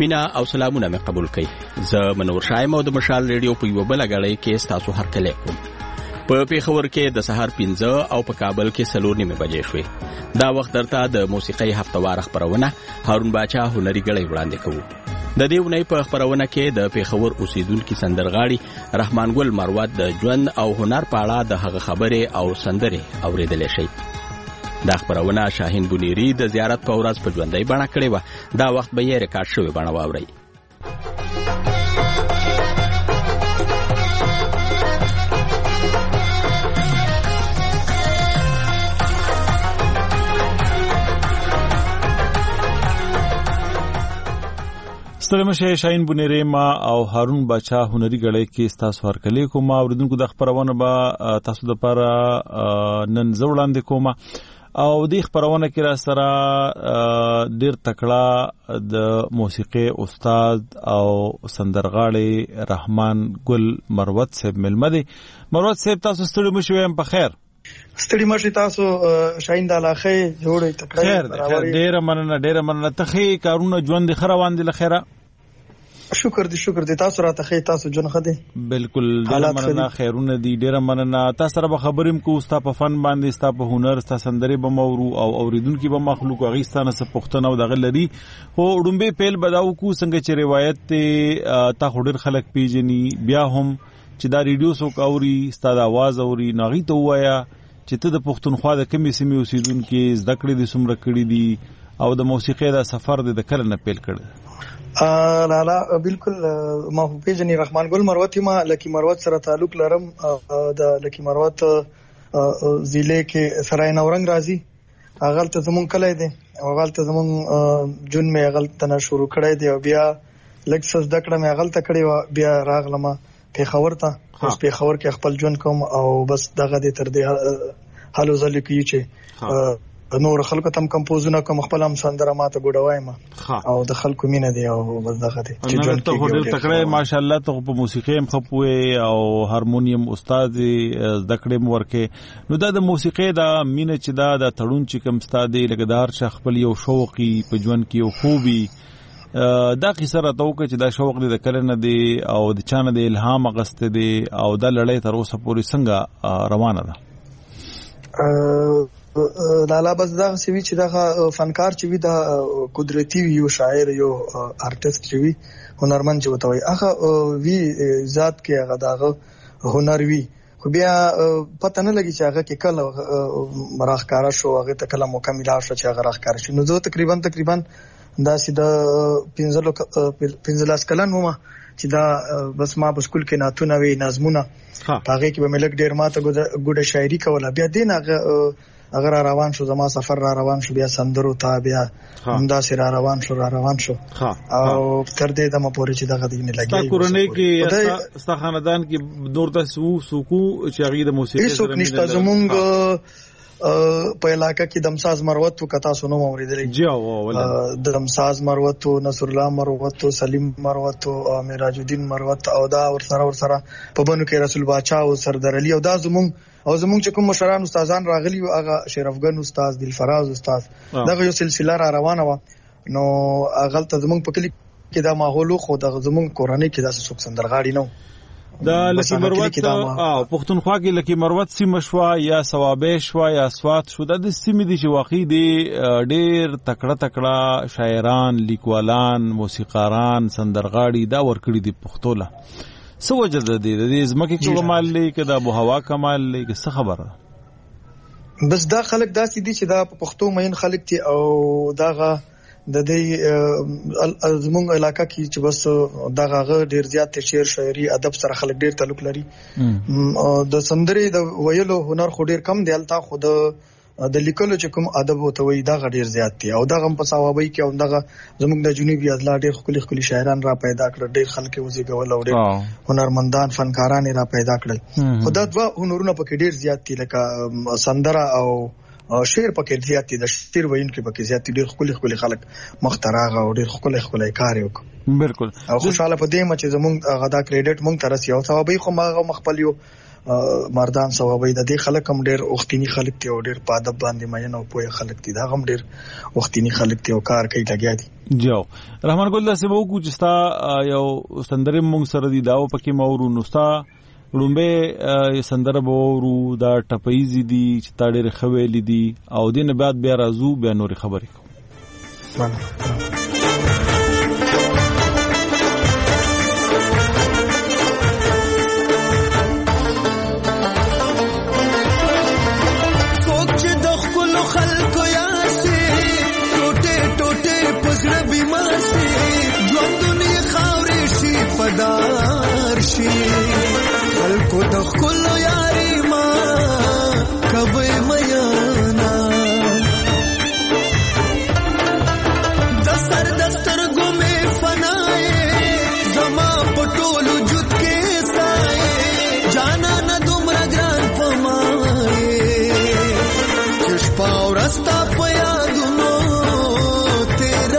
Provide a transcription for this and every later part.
مینا او سلامونه مې قبول کړئ. زه منور شایم او د مشال ریډیو په یو بل غړی کې تاسو هرکلی کوم. په پیښور کې د سهار 15 او په کابل کې 4:30 بجې شوې. دا وخت درته د موسیقۍ هفتوار خبرونه هارون باچا هنري غړی وړاندې کوو. د دې ونې په خبرونه کې د پیښور اوسیدونکو سندرغاړي رحمان ګل مروت د ژوند او هنر په اړه د هغه خبرې او سندرې اوریدل شي. دا خبرونه شاهین بونیری د زیارت په ورځ په ژوندۍ بڼه کړې و. دا وخت به یې ریکارډ شوی بڼه واورئ. ستړي مشه شاهین بونیری ما او هارون باچا هنري غړی کې تاسو هرکلی کوم. اوریدونکو د خبرونه به تاسو د لپاره نن زوړاندې کوم او د خبرونه کې را سره ډیر تکړه د موسیقي استاد او سندرغاړي رحمان ګل مروت صاحب ملمه دي. مروت صاحب تاسو ستړي مشه ويم په خیر. ستړي مشه تاسو شاهین د علاقه جوړې تکړه ډیر مننه ته خې کارونه ژوند خروان دي لخيره. شکر دي تاسو راته خې تاسو جون خدي بالکل ډیر مننه خیرونه دي ډیر مننه تاسو سره به خبرېم کو ستا په فن باندې ستا په هنر ستا سندري به مورو او اوریدونکو به مخلوق غیستانه څخه پښتنه او دغه لري هو ډومبه پیل بداو کو څنګه چې روایت تا خډر خلک پیجنی بیا هم چې دا ریډیو سو کاوري ستا د आवाज اوري ناغي ته وایا چې ته د پښتونخوا د کمی سیمې اوسیدونکو زده کړې دي سمره کړې دي او د موسیقي دا سفر د کله نه پیل کړ. لالا بالکل ما پیژنې رحمان ګل مروت ما لکی مروت سره تعلق لرم. د لکی مروت ضلع کې سرای نورنګ راځي اغل ته زمون کله دي او اغل ته زمون جون می اغل ته شروع کړی دی او بیا لکسس دکړه می اغل ته کړی و بیا راغلم پیښور ته. اوس پیښور کې خپل جون کوم او بس دغه دې تر دې حالو ځل کې چې نور خلکو تم کمپوزونه کوم خپل هم سندره ماته ګډوایم او د خلکو مینه دی او بس دغه دی چې جون ته هډل تکړه ماشاءالله ته په موسیقي هم خپوي او هارمونیم استاد دکړې مورکه نو د موسیقي دا مینه چې دا د تړون چې کوم استاد لګدار شخ خپل یو شوقي په ژوند کې یو خوبي دا قصه راته وکړه چې دا شوق دې د کله نه دی او د چانه د الهام غسته دی او د لړۍ تر اوسه پورې څنګه روانه ده. لالا بس دا سوي چې دا فنکار چې وي دا قدرتي یو شاعر یو آرټیست چې وي هنرمند چې وته وي هغه وی ذات کې هغه دا هنر وي خو بیا پته نه لګي چې هغه کې کله مراخکارا شو هغه ته کله مکمله شو چې هغه راخکار شي. نو زه تقریبا دا سیده 15 کلن ومه چې دا بس ما په سکول کې ناتونه وی نظمونه هغه کې به ملک ډیر ماته ګوډه شاعري کوله بیا دین اگر روان شو زما سفر را روان شو بیا سندرو ته بیا همدا سره روان شو او تر دې دمه پورې چې دغه دینه لګي. تا کورنۍ کې ستا خاندان کې نور تاسو سوکو چې هغه د موسیقي سره نشته زمونږ په علاقه کې دمساز مروت کتا سونو اوریدلې جی دمساز مروت نصر الله مروت سلیم مروت او معراج الدین مروت او دا ور سره په بنو کې رسول باچا او سردار علي او دا زمونږ چې کوم مشران استادان راغلي او هغه شرفګن استاد دلفراز استاد دغه یو سلسله را روانه و. نو هغه ته زمونږ په کلی کې دا ماحول خو د زمونږ کورنۍ کې داسې څوک سندرغاړي نو د لکی مروت او پښتونخوا کې لکی مروت سیمه شو یا ثوابې شو یا سوات شو د سیمې دي چې واقعي دي ډېر تکړه شاعران لیکوالان موسیقاران سندرغاړي دا ورکړي دي پښتوله سو وجه د دې زمکه کې کمال لې کده ابو هوا کمال لې څه خبره بس دا خلک داسې دي چې دا پښتو مین خلک دي او داغه د دې زمونږ علاقہ کې چې بس دغه ډیر زیات شعر شاعري ادب سره خلک ډیر تعلق لري. د سندري د ویلو هنر خو ډیر کم دی الته خود د لیکلو چې کوم ادب وته وي دا ډیر زیات دی او دغه په ثوابي کې او دغه زمونږ د جنوبي اضلاع ډیر خولي شاعران را پیدا کړل ډیر خلک وزګول او ډیر هنرمندان فنکاران را پیدا کړل. خدای دوا هنرونه پکې ډیر زیات دي لکه سندره او شعر پکې زیات دي د شعر وینکو پکې زیات ډیر خولي خلک مخترغه او ډیر خولي کار وکړي. بالکل او خوشاله په دې چې زمونږ غدا کریډټ مونږ ترسي او ثوابي خو ما مخبل یو مردان ثوابي د دې خلک هم ډېر وختینی خلک دي او ډېر په ادب باندې مین او پوهه خلک دي دا هم ډېر وختینی خلک دي او کار کوي لګیا دي جو رحمان ګل داسې وو کو چې ستا یو سندره مونږ سره دی داو پکې مورو نوستا لومبه سندره بورو دا ټپایزي دي چې تا ډېر خویلې دي او دین بعد بیا راځو بیا نور خبرې کوو پدار شي خلکو د خپل یاري ما کبه میانا دستر ګمه فنای زما پټول وجود کې سای جانا نه دومره ګران پمای چشپا ورستا پیادونو تیرو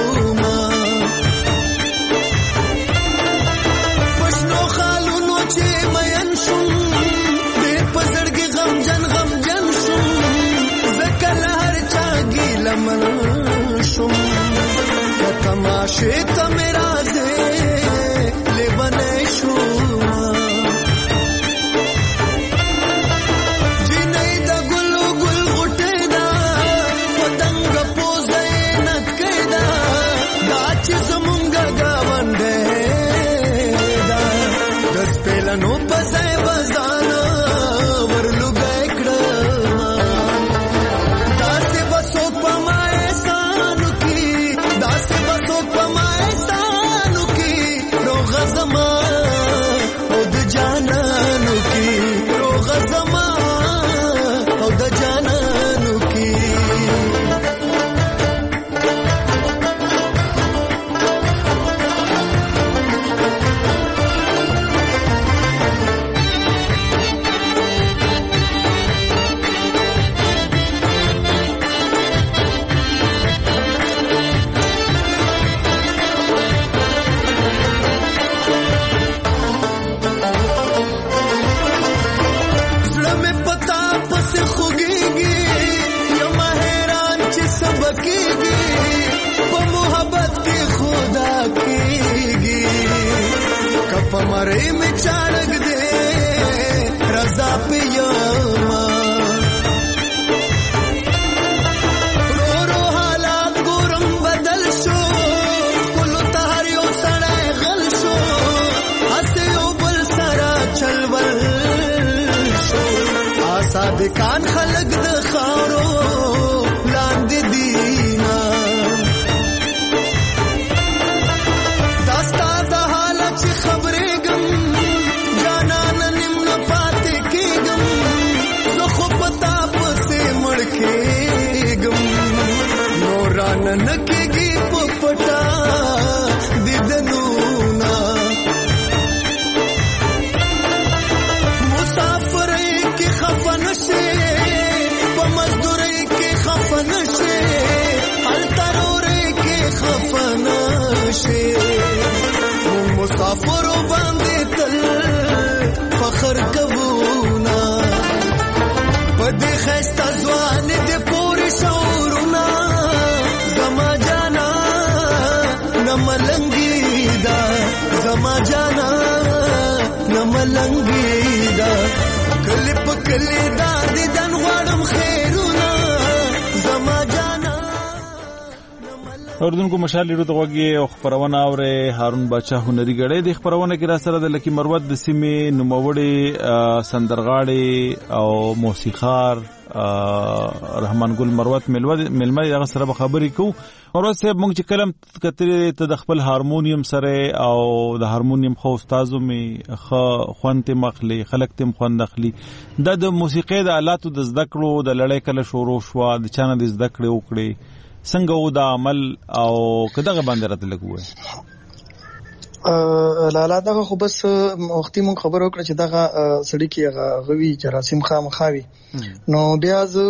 तमाशे तो मेरा दे ले बने शो जी नहीं दा गुल गुटे दा पतंग पोजे न केदा दाच जमुंगा गावंडे दा दस पेला नो पसे बजाना वरलु गैकड़ा दासे बसो पमाए زما او د جانانو کی روغ زما او د جانانو کی हमारे में चाड़क दे रजा पे यामा रो रो हालात को रंग बदल शो कुल तारियो सड़ाए गल शो हसे बल सरा चलवल शो आसाद कान खलक द खारो लांद दीना दास्ता दा हालत खबरे नकेगी पपटा दिदनूना मुसाफर के खफन से मजदूर के खफन से अलतरोरे के खफन से मुसाफरों बांधे तल फखर कबूना बदे खस्ता जवान दे पूरी शौरुना मलंगीदा जमा जाना न मलंगीदा कलिप कलीदा दिदन वाड़म खैरुना जमा जाना اوردونکو مشال لرو ته وګي او خبرونه اوره هارون بچا هنري غړې د خبرونه کې را سره د لکی مروت د سیمې نوموړي سندرغاړي او موسیقار رحمان ګل مروت ملمه هغه سره خبرې کو مروت صاحب مونږ چې کلم کترې ته د خپل هارمونیم سره او د هارمونیم خو استادو می خوانته مخلي خلک تم خوند اخلي د موسیقي د آلاتو د زده کړو د لړۍ کله شروع شو د چانه د زده کړې وکړي څنګه و دا عمل او کداغه باندې راته لګوي لالا دغه خو بس وختي مون خبر وکړه چې دغه سړی کې غوي جراثیم خامخاوي نو بیا زه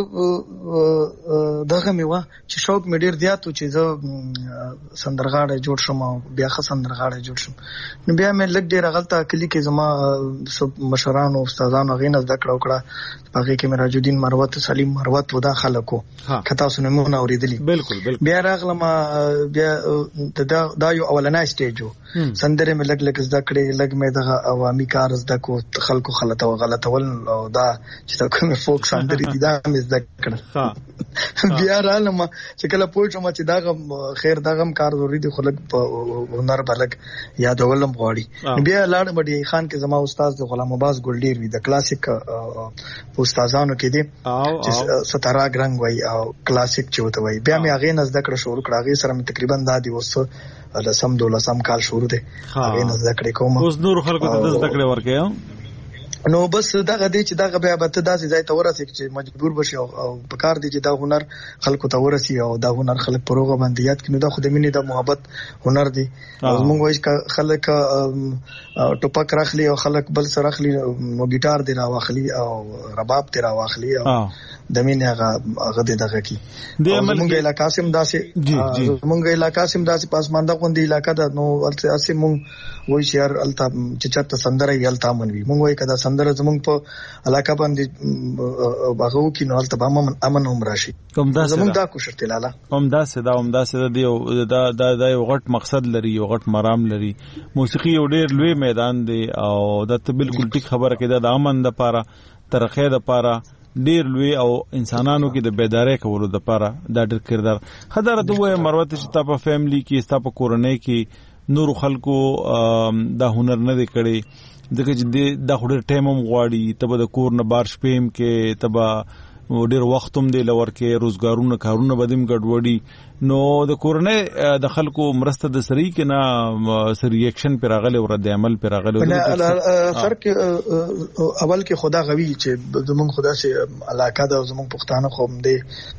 دغه میوه چې شوق مې ډیر زیات و چې زه سندرغاړی جوړ شم او بیا ښه سندرغاړی جوړ شم نو بیا مې لږ ډیر غلطه کلی کې زما مشرانو او استادانو غینه زده کړه وکړه هغه کې مراج الدین مروت سلیم مروت ودا خلکو کته اوس نه مونږ اوریدلی بالکل بیا راغلم بیا دا یو اولنۍ سټیج و سندره مې لګ زده کړې لګ مې دغه عوامي کار زده کو خلکو غلطول او دا چې دا کوم فوک سندري دي دا مې زده کړل بیا رالم چې کله پوښتم چې دا خیر دغه کار ضروري دی خلک په هنر بلګ یادولم غواړي بیا لاړم ډي خان کې زما استاد غلام عباس ګلډیر وی د کلاسیک استادانو کې دي چې ستاره رنگ وای او کلاسیک چوت وای بیا مې هغه نزد کړ شروع کړ هغه سره مې تقریبا دا دی وس لسم دولسم کال شروع دی هغه نزد کړ کوم اوس نور خلکو ته نزد کړ ورکه نو بس دغه دی چې دغه بیا به ته داسې ځای ته ورسې چې مجبور بشي او په کار دی چې دا هنر خلکو ته ورسي او دا هنر خلک پروغه باندې یاد کړي دا خو د مینې د محبت هنر دی موږ وایي خلک ټوپک راخلي او خلک بل سره راخلي نو ګیټار دی راواخلي او رباب دی راواخلي او د مینې هغه دغه کی موږ علاقې سم داسې پاسمانده غونډې علاقې ده نو ورته موږ وایي چې هر الته چې چاته سندره یې الته منوي موږ وایي کدا سندره زموږ په علاقې باندې باغو کې نو الته امن هم راشي زموږ دا کوشش دی لاله همداسې دی دا یو غټ مقصد لري یو غټ مرام لري موسیقي یو ډېر لوی میدان دی او دا ته بالکل ټیک خبره کې د امن د پاره ترخه د پاره ډیر لوی او انسانانو کې د بیدارۍ کولو د پاره دا ډیر کردار خدای ته وایي مروت چې تاسو په فیملی کې تاسو په کورنۍ کې نور خلکو دا هنر نه دی کړی ځکه چې دا خو ډیر ټایم هم غواړي تبه د کور نه بار شپېم کې تبه ډیر وخت هم دی لور کې روزګارونه کارونه بدیم ګډوډي نو د کورنۍ د خلکو مرسته د سری کې نه سری ریاکشن پر راغله او رد عمل پر راغله سر کې اول کې خدا غوي چې زمون خدا سي علاقه د زمون پښتانه قوم دی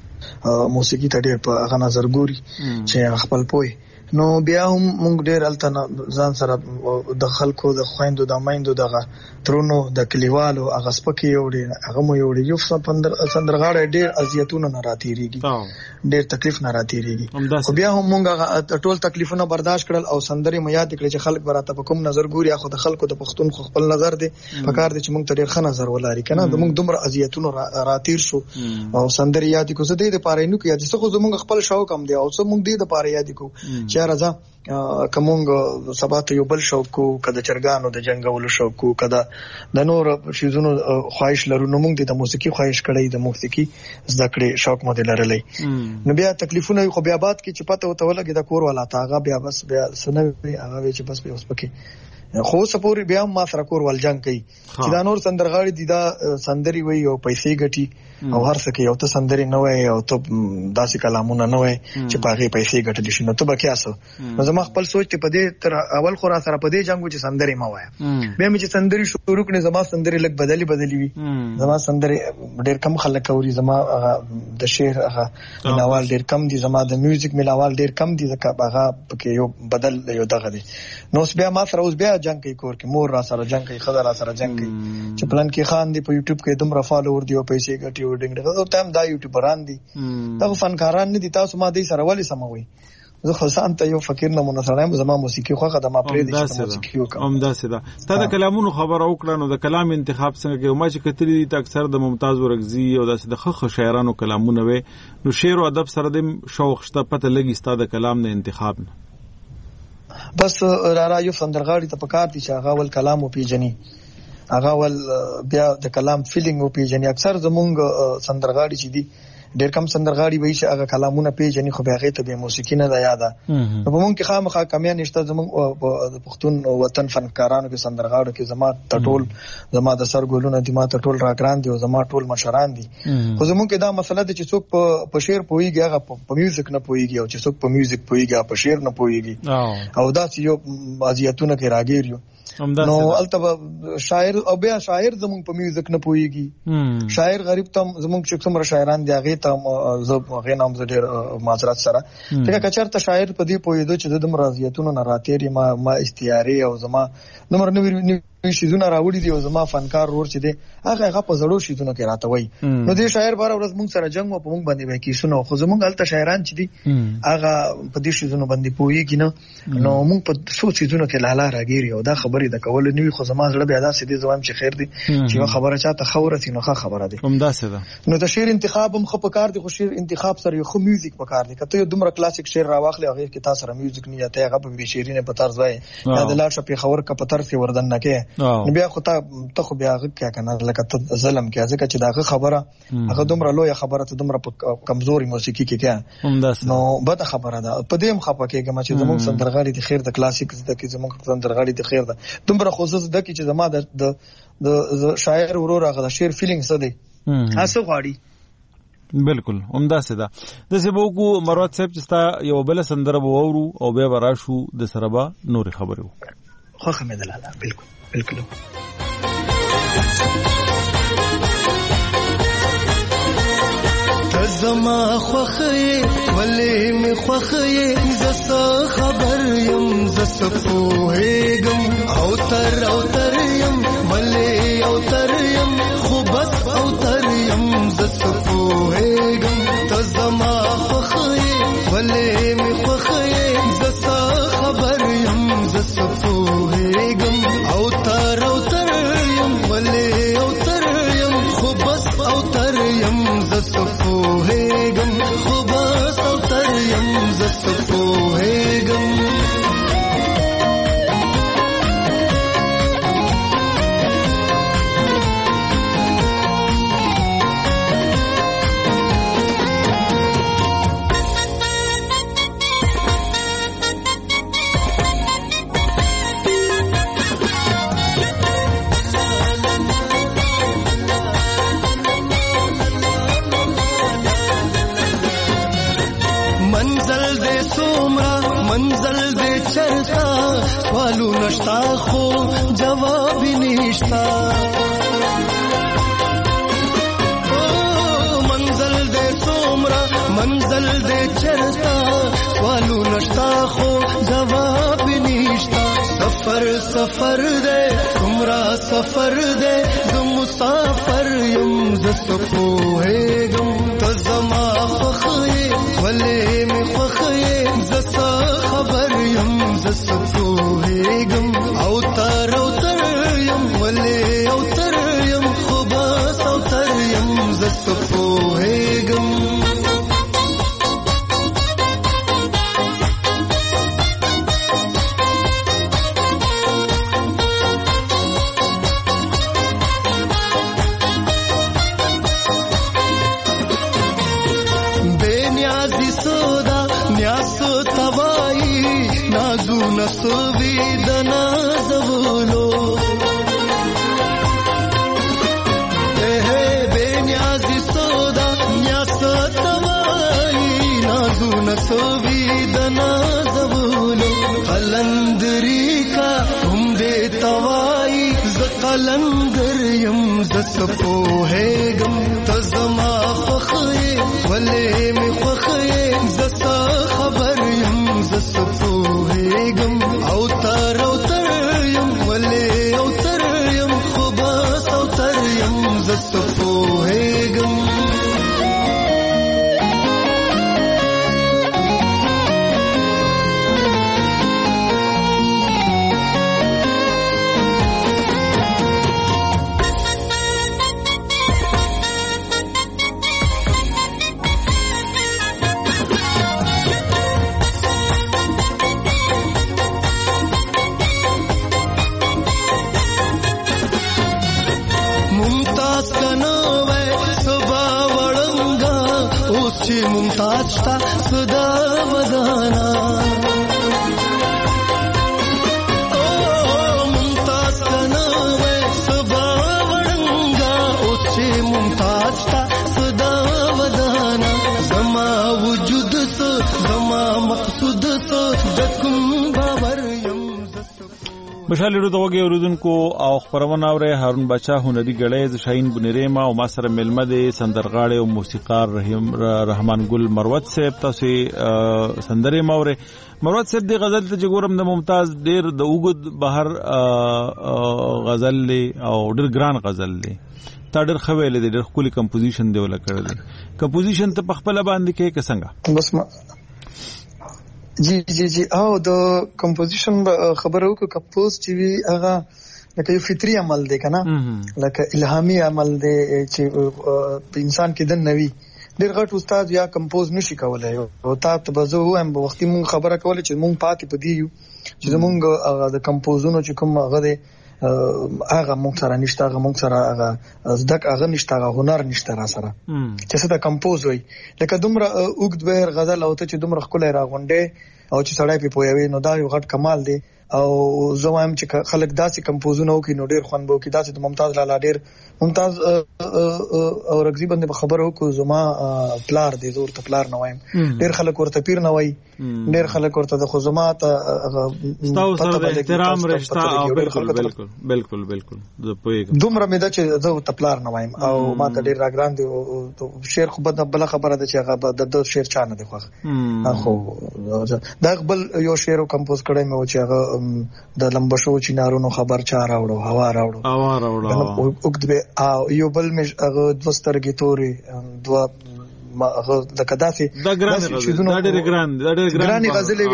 موسیقي ته ډیر په هغه نظر ګوري چې خپل پوي نو بیا هم موږ ډیر الته ځان سره د خلکو د خويندو د مایندو دغه ترونو د کلیوالو هغه سپکی وړي هغه مو وړي یو سندرغاړي ډیر اذیتونه نه راتيږي ډیر تکلیف نه راتيږي خو بیا هم موږ ټول تکلیفونه برداشت کړل او سندري مو یاد کړل چې خلک براته په کوم نظر ګوري خو د خلکو د پښتون خپل نظر دی په کار دي چې موږ ته ډیر ښه نظر ولاري کنه موږ دومره اذیتونه راتیر شو او سندري یاد کو زه دې لپاره نو کې یاد څه خو موږ خپل شوق هم دی او څه موږ دې لپاره یاد کو چې راځه کومنګ سبا ته یو بل شوق کو کده چرګانو د جنگولو شوق کو کده د نور شیزونو خواهش لرو نو موږ د موسیقي خواهش کړی د موسیقي زده کړې شوق مو دلرلې نو بیا تکلیفونه خو بیا باد کې چې پته وته ولګي د کور والا تاغه بیا بس بیا سنوي هغه چې بس به اوس پکې خو سپوري بیا ما سره کور ولجنګ کوي چې دا نور سندرغاړي دي دا سندري وي او پیسې ګټي او هر څه کې یو ته سندري نه وای او ته داسې کلامونه نه وای چې پاغه پیسې ګټل شي نو ته به کیاسو نو زما خپل سوچ ته پدې تر اول خو را سره پدې جنگو چې سندري ما وای به مې چې سندري شروع کړې زما سندري لګ بدلی وي زما سندري ډېر کم خلک اوري زما د شعر هغه ملاوال ډېر کم دي زما د میوزیک ملاوال ډېر کم دي ځکه هغه پکې یو بدل یو دغه دي نو اوس بیا ما سره اوس بیا جنگ کوي کور کې مور را سره جنگ کوي خزر را سره جنگ کوي چې پلان کې خان دی په یوټیوب کې دومره فالوور دی او پیسې ګټي او ډنګ دغه ټایم دا یوټیوبران دي دا فنکاران نه دي تاسو ما دې سره ولې سموي زه خو سان ته یو فقیر نمونه سره زما موسیقي خوخه د ما پرې دي چې موسیقي وکم همداسې ده تا د کلامونو خبره وکړه نو د کلام انتخاب څنګه کوي ما چې کتري دي اکثر د ممتاز ورغزي او داسې د خخ شاعرانو کلامونه وي نو شعر او ادب سره د شوق شته پته لګي ستاد کلام نه انتخاب نه بس را یو سندرغاړي ته پکار دي چې هغه ول کلام او پیجني هغه ول بیا د کلام فیلینګ او پیجني اکثر زمونږ سندرغاړي چې دي ډېر کم سندرغاړي وایي چې هغه کلامونه پیژني خو بیا هغه ته به موسیقي نه یاده نو په مونږ کې خامخا کمیان نشته زموږ د پښتون وطن فنکارانو کې سندرغاړو کې زما ټول زما د سرګولونه دي ما ټول راګران دي او زما ټول مشران دي خو زموږ کې دا مسله ده چې څوک په شعر پويږي هغه په میوزیک نه پويږي او چې څوک په میوزیک پويږي په شعر نه پويږي او دا چې یو ازیاتونه کې راګیر یو نو البته شاعر او بیا شاعر زمونږ په میوزیک نه پويږي، شاعر غریب ته زمونږ چې څومره شاعران دی هغه ته زه نام زه ډېر معذرت سره ته کچرته شاعر په دې پويدو چې د مرضیاتونو نه راتېری ما استعاری او زما نمبر نو شیزونه راوړي دي او زما فنکار ور چې دی هغه په زړو شیزونو کې راته وای نو دې شاعر بار ورځ مونږ سره جنگ په مونږ باندې وای کی شنو خو زمونږ الته شاعران چې دي هغه په دې شیزونو باندې پويږي نو مونږ په څو شیزونو کې لاله راګيري او دا خبرې د کول نه وي خو زما زړه بیا دا سدي زوام چې خیر دي چې خبره چاته خبره سي نو خبره دي هم دا څه ده نو د شعر انتخاب هم خو په کار دي، خو شعر انتخاب سره یو خو میوزیک په کار دي. کته یو دومره کلاسیک شعر راواخلې هغه کې تاسو سره میوزیک نه یاته هغه په شعرینه په طرز وای دا د لاړ شپې خبر کا په طرز وردن نه کې نو بیا خو ته خو بیا هغه کې کنه لکه ته ظلم کې ځکه چې داغه خبره هغه دومره لوی خبره ته دومره کمزوري موسیقي کې کې نو بد خبره ده. په دې هم خپه کېږم چې زموږ سندرغاړي د خیر د کلاسیک زده کې زموږ سندرغاړي د خیر ده دومره خصوص ده چې زما د شاعر ورور هغه د شعر فیلینګ څه دی هڅه غواړي. بالکل عمده سده د سبوکو مروت صاحب چې ستا یو بل سندره وورو او بیا وراشو د سربا نور خبرو خو خمه دلاله بالکل زما خوخه ولې می خوخه زس خبر يم زس پوهېږم او تر يم ولې او تر يم خو بس او تر يم زس پوهېږم ته زما خوخه ولې می خوخه زس خبر يم زس پوهېږم او تر يم ولې او تر يم خو بس او تر يم زس پوهېږم خو بس او تر يم زس پوهېږم منزل دے چرتا سوالو نشتا خو جواب نشتا منزل دے سومرا منزل دے چرتا سوالو نشتا خو جواب نشتا سفر دے سومرا سفر دے زم مسافر یم زس پوهېږم ته زما خوښې ولې مې خوښې زس خبر یم زس پوهېږم او تر یم ولې او تر یم خو بس او تر یم زس پوهېږم نسوی دنا زولو بے نیازی سودا نیاز توائی نازو نسوی دنا زولو قلندری کا ہم دے توائی ز قلندر یم زس پوهېږم ته زما خوښې ولې مې خوښې زس خبر یم زس پوهېږم او تر یم ولې او تر یم خو بس او تر یم زس پوهېږم ممتاز تا صدا ودانا ممتاز کنا وے صبا ورنگا اوچے ممتاز تا صدا ودانا زما وجود زما مقصود دکم باور یم مشال ډیرو دغه اوریدونکو او خبرونه اوري هارون بچا هنري غړې شاهین بنریما او ما سره ملمه دي سندرغاړي او موسیقار رحمان ګل مروت صاحب. تاسو سندرې ماوري مروت صاحب دی غزل ته جوړم د ممتاز ډیر د اوګد بهر غزل لی او ډیر ګران غزل لی تا ډیر خویل دی ډیر خولي کمپوزیشن دی ولا کړل کمپوزیشن ته په خپل باندې کې څنګه بس ما جی او د کمپوزیشن خبره وکړه کمپوز چې وی هغه لکه یو فطري عمل دی کنه لکه الهامي عمل دی چې انسان کې د نوي ډیر غټ استاد یا کمپوز نشي کولای او تاسو به زه وایم په وختي مون خبره کوله چې مونږ پاتې پدې یو چې مونږ د کمپوزونو چې کوم هغه دی هغه مونږ سره نشته هغه مونږ سره هغه زدک هغه نشته هغه هنر نشته را سره چې څه د کمپوز وای لکه دومره اوګد بهر غزل او ته چې دومره خپل راغونډه او چې سړی په پویوي نو دا یو غټ کمال دی او زه وایم چې خلک داسې کمپوزونه وکړي نو ډیر خوند به وکړي داسې د ممتاز لالا ډیر ممتاز او رغزي باندې خبره وکړو زما پلار دی زور ته پلار نه وایم ډیر خلک ورته پیر نه وای ډیر خلک ورته د خزمات تاسو سره احترام رښتا او بالکل زه پوهیږم دومره مې دا چې زه ته پلار نه وایم او ما ته ډیر راګران دی شعر خو بل خبره ده چې هغه د شعر چانه دی خو دا بل یو شعر کمپوز کړی مې و چې هغه د لمبشو چینارونو خبر چا راوړو هوا راوړو وګد به او یو بل مې هغه دوسترګې توري دوا هغه د کداسي دا ګران غزلې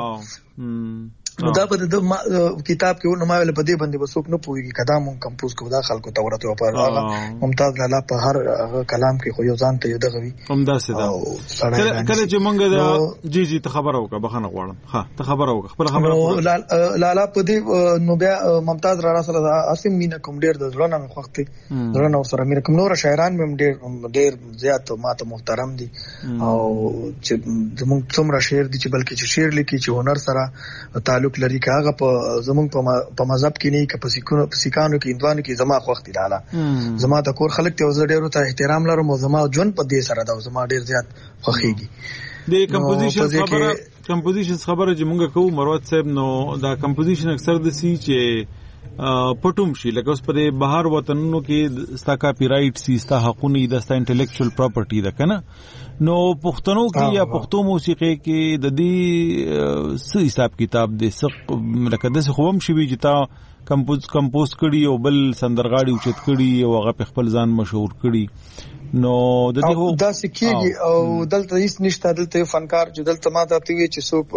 دا په د کتاب کې نو ما ول په دې باندې وسوک نه پويږي کدا مون کمپوز کو دا خلکو ته ورته په هغه ممتاز لالا په هر کلام کې خو یو ځان ته یو دغه وی همداسې دا کله چې مونږ دا جی ته خبر اوکه بخنه غواړم ها ته خبر اوکه خپل خبره لالا په دې نو بیا ممتاز را سره اسیم مینا کوم ډیر د ځلونه وختي ځلونه سره مې کوم نور شاعران مې ډیر زیات ماته محترم دي او چې زموږ څومره شعر دي چې بلکې چې شعر لیکي چې هنر سره تعلق لري کاغه په زمونږ په مذهب کې نه کې په سیکانو کې اندوانو کې زما خوختي لاله زما د کور خلک ته ډیرو ته احترام لرم او زما جون په دې سره دا زما ډیر زیات خوخيږي د کمپوزیشن خبره چې مونږ کوو مروت صاحب نو دا کمپوزیشن اکثر د سی چې پټوم شي لکه اوس په بهر وطنونو کې ستا کاپی رائټ سي ستا حقونه د ستا انټلیکچوال پراپرټي ده کنه نو پښتنو کې یا پښتو موسیقي کې د دې څه حساب کتاب دي لکه د څه خوم شي چې تا کمپوز کړي او بل سندرغاړي اوچت کړي او هغه په خپل ځان مشهور کړي نو د دې هو دا سکیږي او دلته هیڅ نشته دلته فنکار چې دلته ما ته وی چې سو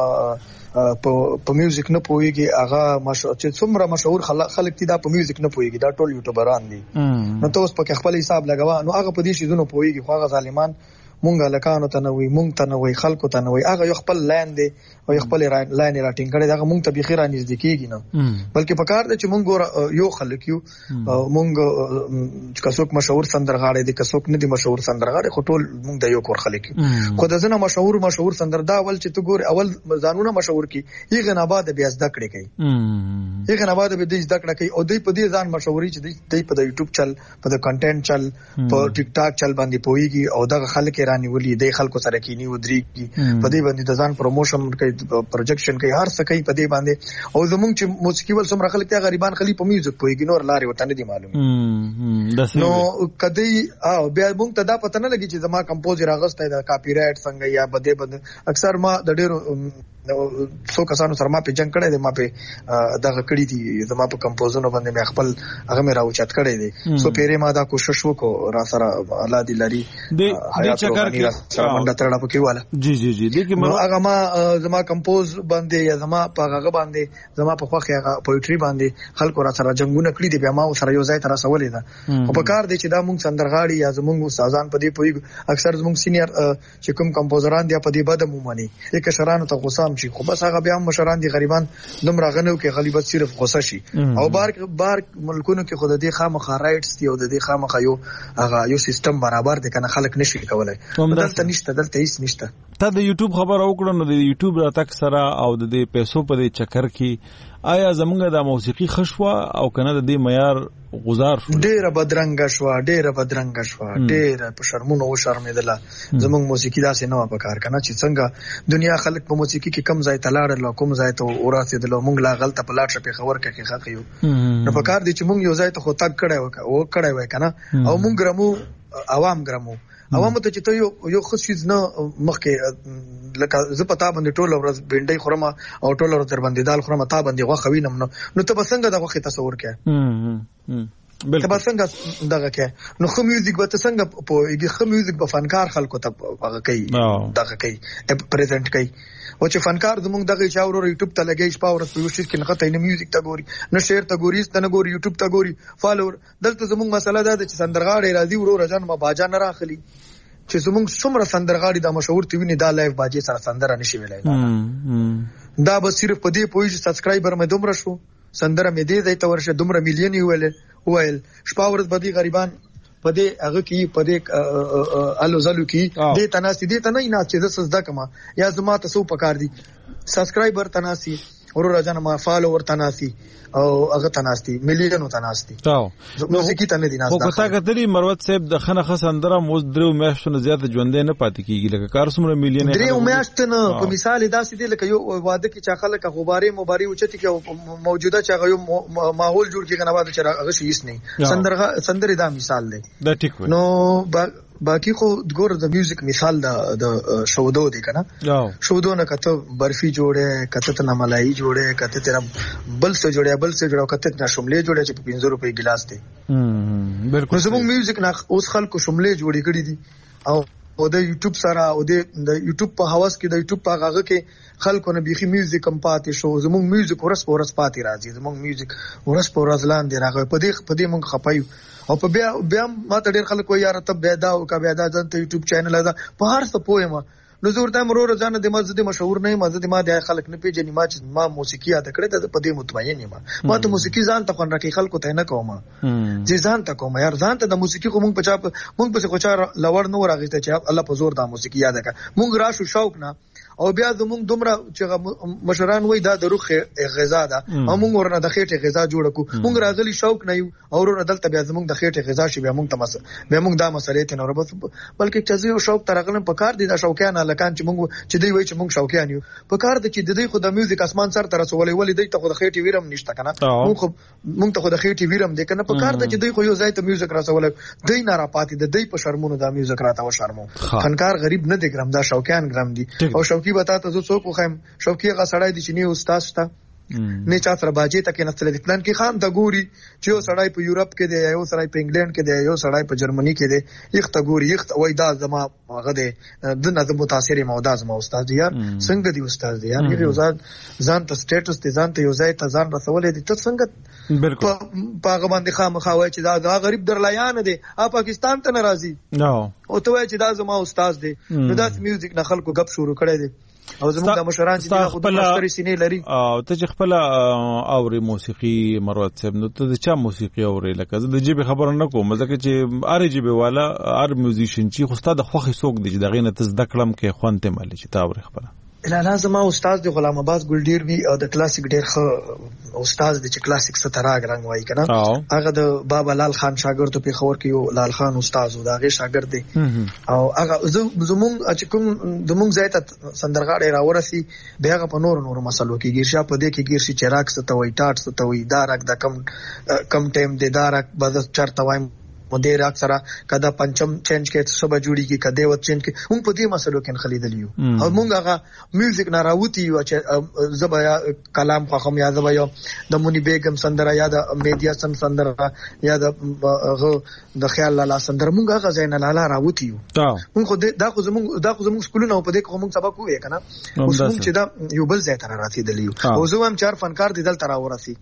په میوزیک نه پويږي هغه چې څومره مشهور خلک دي دا په میوزیک نه پويږي دا ټول یوټیوبران دي نو تاسو په خپل حساب لګوا نو هغه په دې شي زونه پويږي خو هغه ظالمان مونږه لکانو ته نه وي مونږ ته نه وي خلکو ته نه وي هغه یو خپل لاین دی او یو خپل لاین راټینګ کړي دا مونږ ته بخیره نږدې کیږي نه بلکې په کار دی چې مونږ یو خلک یو مونږ کڅوک مشهور سندرغاړي دي کڅوک نه دي مشهور سندرغاړي خو ټول مونږ د یو کور خلک خو د ځنه مشهور سندر دا اول چې تو ګور اول ځانونه مشهور کی یغه نه بعد بیا زده کړي کوي یغه نه بعد به دې زده کړي کوي او دوی په دې ځان مشهوري چې دوی په یوټیوب چل په کنټینټ چل په ټیک ټاک چل باندې پويږي او دا خلک رانی ولي د خلکو سره کینی ودرېږي په دې باندې د ځان پروموشن کوي پروجیکشن کوي هر څه کوي په دې باندې او زمونږ چې موسیقي ول سم خلک ته غریبان خلی په میوزیک پويږي نور لاري وته نه دي معلوم نو کدی بیا موږ ته دا پته نه لګي چې زما کمپوزر اغسته د کاپی رائټ څنګه یا بده اکثر ما د ډیرو څو کسانو سره ما په جنگ کړی دی ما په دغه کړی دي زما په کمپوزونو باندې مې خپل هغه مې راوچت کړی دی سو پیره ما دا کوشش وکړو را سره الله دې لري د چکر کې سره منډه ترړه پکې واله جی دې کې هغه ما زما کمپوز باندې یا زما په هغه باندې زما په خوخه هغه پوئټری باندې خلکو را سره جنگونه کړی دي بیا ما سره یو ځای تر رسولې ده او په کار دی چې دا مونږ سندرغاړي یا زمونږ استادان په دې پوي اکثر زمونږ سینیئر چې کوم کمپوزران دي په دې بده مومني یک شرانو ته غوسام شي خو بس هغه بیا مشران دي غریبان دومره غنو کې غلیبت صرف غوسه شي او بار ملکونو کې خود دې خامخا رائټس دي او دې خامخا هغه یو سیستم برابر دي کنه خلک نشي کولای دلته نشته دلته هیڅ نشته ته د یوټیوب خبر او کړو نو د یوټیوب راتک سره او د پیسو په دې چکر کې آیا زمونږ د موسیقي خشوا او کنه د دې معیار غزار شو؟ ډېره بدرنګه شو، ډېره په شرمونو و شرمېدله. زمونږ موسیقي داسې نه وه په کار کنه چې څنګه دنیا خلک په موسیقي کې کم ځای ته لاړل او کوم ځای ته ورسېدل. موږ لا غلطه په لاړ شه پېښور کې خښ یو نو په کار دی چې موږ یو ځای ته خو تګ کړی وای کنه او موږ ګرمو عوامو ته چې ته یو ښه څیز نه مخکې لکه زه په تا باندې ټوله ورځ بینډۍ خورم او ټوله ورځ درباندې دال خورم، تا باندې غوښه وینم نو ته به څنګه د غوښې تصور کوې؟ ته به څنګه دغه کوې؟ نو ښه میوزیک به ته څنګه پوهېږي؟ ښه میوزیک به فنکار خلکو ته هغه کوي، دغه کوي، پریزنټ کوي. او چې فنکار زموږ دغه چا ورور یوټیوب ته لګي شپه ورځ په یو شي کې نغته نه میوزیک ته ګوري، نه شعر ته ګوري، نه ګوري یوټیوب ته ګوري فالوور. دلته زموږ مسله ده چې سندرغاړي راځي ورور جان ما باجا نه راخلي چې زموږ څومره سندرغاړي د مشهور تی ویني دا لایف باجې سره سندره نشي ویلای. دا به صرف په دې پوي چې سبسکرایبر مې دومره شو، سندره مې دې ځای ته ورشه دومره میلیون ویل شپه ورځ بدی غریبان په دې هغه کې په دې الو زلو کې دې تناسي دې ته نه چې د سزدا کما یا زما ته سو پکار دي سبسکرایبر تناسي ورور جان ما فالوور تناسي او هغه تناسي میلیونو تناسي موسیقي ته نه دي ناس. خو پتا کتلی مروت صاحب د خنه خسندره موز درو میاشتو زیات ژوندې نه پاتې کیږي لکه کار سمره میلیون درو میاشت نه. په مثال داسې دی لکه یو واده کې چا خلک غبارې مباري اوچتي کې موجوده چا یو ماحول جوړ کې غنواده چې هغه شي هیڅ نه سندره دا مثال دی. دا ټیک نو باقی خو ګور د میوزیک مثال د شودو دی کنه شودو نه کته برفي جوړه کته ته ملایي جوړه کته تر بل څه جوړه کته نه شملې جوړه چې په 500 روپے ګلاس دی. بالکل زموږ میوزیک نه اوس خلکو شملې جوړې کړې دي او د یوټیوب سره او د یوټیوب په حواس کې د یوټیوب په هغه کې خلکو نه بيخي میوزیک هم پاتې شو. زموږ میوزیک ورس پاتې راځي، زموږ میوزیک ورس لاندې راغی. په دې موږ خپایو او په بیا ما ته ډېر خلک وایي یار ته بیا دا ځان ته یوټیوب چینل ده په هر څه پوهه ما نو زه ورته مرور ځان د مسجد مشهور نه مسجد ما د خلک نه پیژني ما چې ما موسیقي ادا کړې ده په دې مطمئن یم. ما ته موسیقي ځان ته خون راکې خلکو ته نه کوم چې ځان ته کوم یار ځان ته د موسیقي خو مونږ په څه لور نه ورغېته چې الله په زور د موسیقي یاد کړه. مونږ راشو شوق نه او بیا زمونږ دومره چې مشران وای دا د روح غذا ده او مونږ ورنه د خېټه غذا جوړ کو. مونږ راځلی شوق نه یو او ورنه دلته بیا زمونږ د خېټه غذا شي بیا مونږ دا مسلې ته نه ربط بلکې چې یو شوق ترغلم په کار دي دا شوقیان لکان چې مونږ دی وای چې مونږ شوقیان یو په کار دي چې د دې خو د میوزیک اسمان سره تر رسولې ولې دی ته خو د خېټه ویرم نشته کنه مونږ ته خو د خېټه ویرم دی کنه په کار دي چې دی خو یو ځای ته میوزیک رسولې دی نه را پاتې د دی په شرمونو د میوزیک راته و شرمو. فنکار غریب نه دی ګرام دا شوقیان ګرام دي او شوقي بتا ته زه څوک خو شوقي غا سړی دي چې نه استاد شته نه چا سره باجې تکې نستل دي پلان کې خام د ګوري چې یو سړی په یورپ کې دی یو سړی په انګلند کې دی یو سړی په جرمني کې دی یخ ته ګوري یخ وای دا زما هغه دی د نه متاثر مودا زما استاد یار څنګه دی استاد دی یار یو ځان ته سټیټس دي ځان ته یو ځای ته ځان رسولې دي ته څنګه بالکل په هغه باندې خامخاوي چې دا غریب درلیان دی پاکستان ته ناراضي نو او ته وای چې دا زما استاد دی نو دا میوزیک نه خلکو غب شروع کړي دي او زموږ د مشران چې خپل مشتري سینې لري او ته چې خپل اوري موسیقي مروت صاحب نو ته چا موسیقي اوري لکه زه د جيبي خبر نه کوم ځکه چې ار جيبي والا ار میوزیشن چې خو ستاسو خوخي سوق دي چې دغه نه تز دکلم کې خوانته مل چې تا اوري خبره الاله زما استاد د غلام عباس ګلډیر وی او د کلاسیک ډیر ښه استاد د چې کلاسیک ستراغ رنگ وای کنه هغه د بابا لال خان شاګرد په خبر کې یو لال خان استاد او داغه شاګرد دی او هغه زمونږ چې کوم د مونږ ځای ته سندرغاړي راورسي بیا هغه په نور مسلو کې ګیرشا په دې کې ګیرشي چراغ ستوي ټاټ ستوي دارک د کم ټیم د دارک بز چرته وای مدیر اکثره کدا پنچم چینج کې صبح جوړی کې کده و چینج کې هم په دې مسلو کې خلیدلیو او مونږ هغه میوزیک نه راوتی یو چې زبیا کلام خو یا زبیا د مونی بیگم سندره یا د میډیا سم سندره یا د خیال لاله سندره مونږ هغه زین لاله راوتی یو مونږ دا خو زمونږ سکولونه په دې کې مونږ سبق وې کنه اوس مونږ چې دا یو بل ځای ته راتېدلیو او زه هم چار فنکار دي دلته راورسي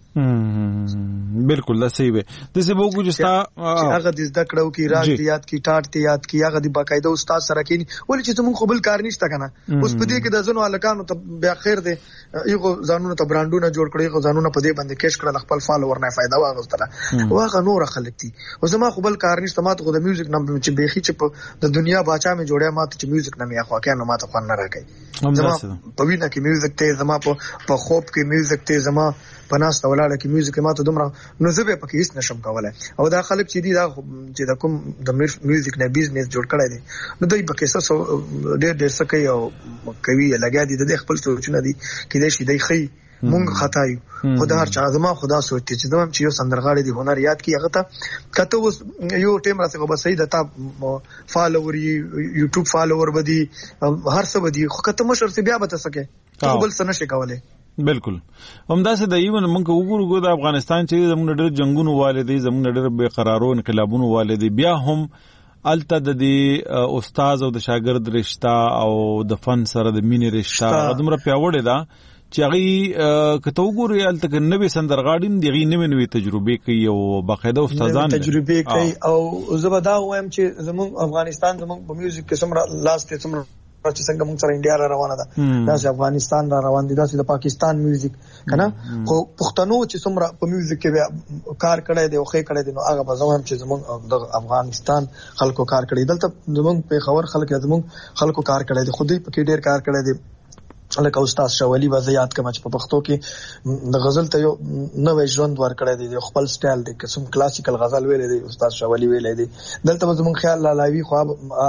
بالکل دا صحیح دی د څه وګورئ چې هغه د زده کړو کې راز یاد کی ټاټ ته یاد کی هغه د باقاعده استاد سره کینی ولې چې زموږ خپل کار نشته کنه اوس په دې کې د زنو الکانو ته بیا خیر دی یو ځانونو ته برانډونه جوړ کړي خو ځانونو په دې باندې کېش کړل خپل فالوور نه فائدہ واغستله واغه نور خلک دي او زما خپل کار نشته ماته خو د میوزیک نم چې بيخي چې د دنیا باچا مې جوړه ماته چې میوزیک نم یا خو کنه ماته خو نه راکې زما په وینا کې میوزیک ته زما په خوب کې میوزیک ته زما پناسته ولاړه کې میوزیک ماته دومره نو زه به پکې هیڅ نشم کولای. او دا خلک چې دي دا چې د کوم د میوزیک نه بیزنس جوړ کړی دی نو دوی پکې څه ډېر څه کوي او کوي لګیا دي د خپل سوچونه دي کې دې شي دی خي مونږ خطا یو خدا هر چا زما خدا سوچتي چې زما چې یو سندرغاړي دی هنر یاد کی هغه ته کته اوس یو ټیم راځي به صحیح د تا فالوور یوټیوب فالوور بدی هر څه بدی خو کته مشر سي بیا به تسکه بل څه نشي کولای. بالکل همداسې د ایون موږ وګورو د افغانستان چې زموږ ډېر جنگونو والدي زموږ ډېر بے قرارو انقلابونو والدي بیا هم الته د دې استاد او د شاګرد رشتہ او د فن سره د مینې رشتہ دومره پیاوړې ده چې هغه کته وګوري الته کې نوې سندرغاړي دغه نوې تجربه کوي او باقاعده استادان تجربه کوي. او زه دا وایم چې زموږ افغانستان زموږ په میوزیک کې څومره لاسته څومره چې څنګه موږ سره انډیا را روانه ده دا افغانستان را روان دي دا د پاکستان میوزیک کنه خو پښتنو چې څومره په میوزیک کې کار کړی دی او خې کړی دی نو هغه به زموږ چې زموږ د افغانستان خلکو کار کړی دلته زموږ په خبر خلک زموږ خلکو کار کړی دی خو دې په کې ډېر کار کړی دی. لکه استاد شاولی به یاد کما چې په پښتو کې د غزل ته یو نوې ژوند ورکړی دی خپل سټایل دی قسم کلاسیکل غزل ویلې دی استاد شاولی ویلې دی دلته زموږ خیال لالاوی خو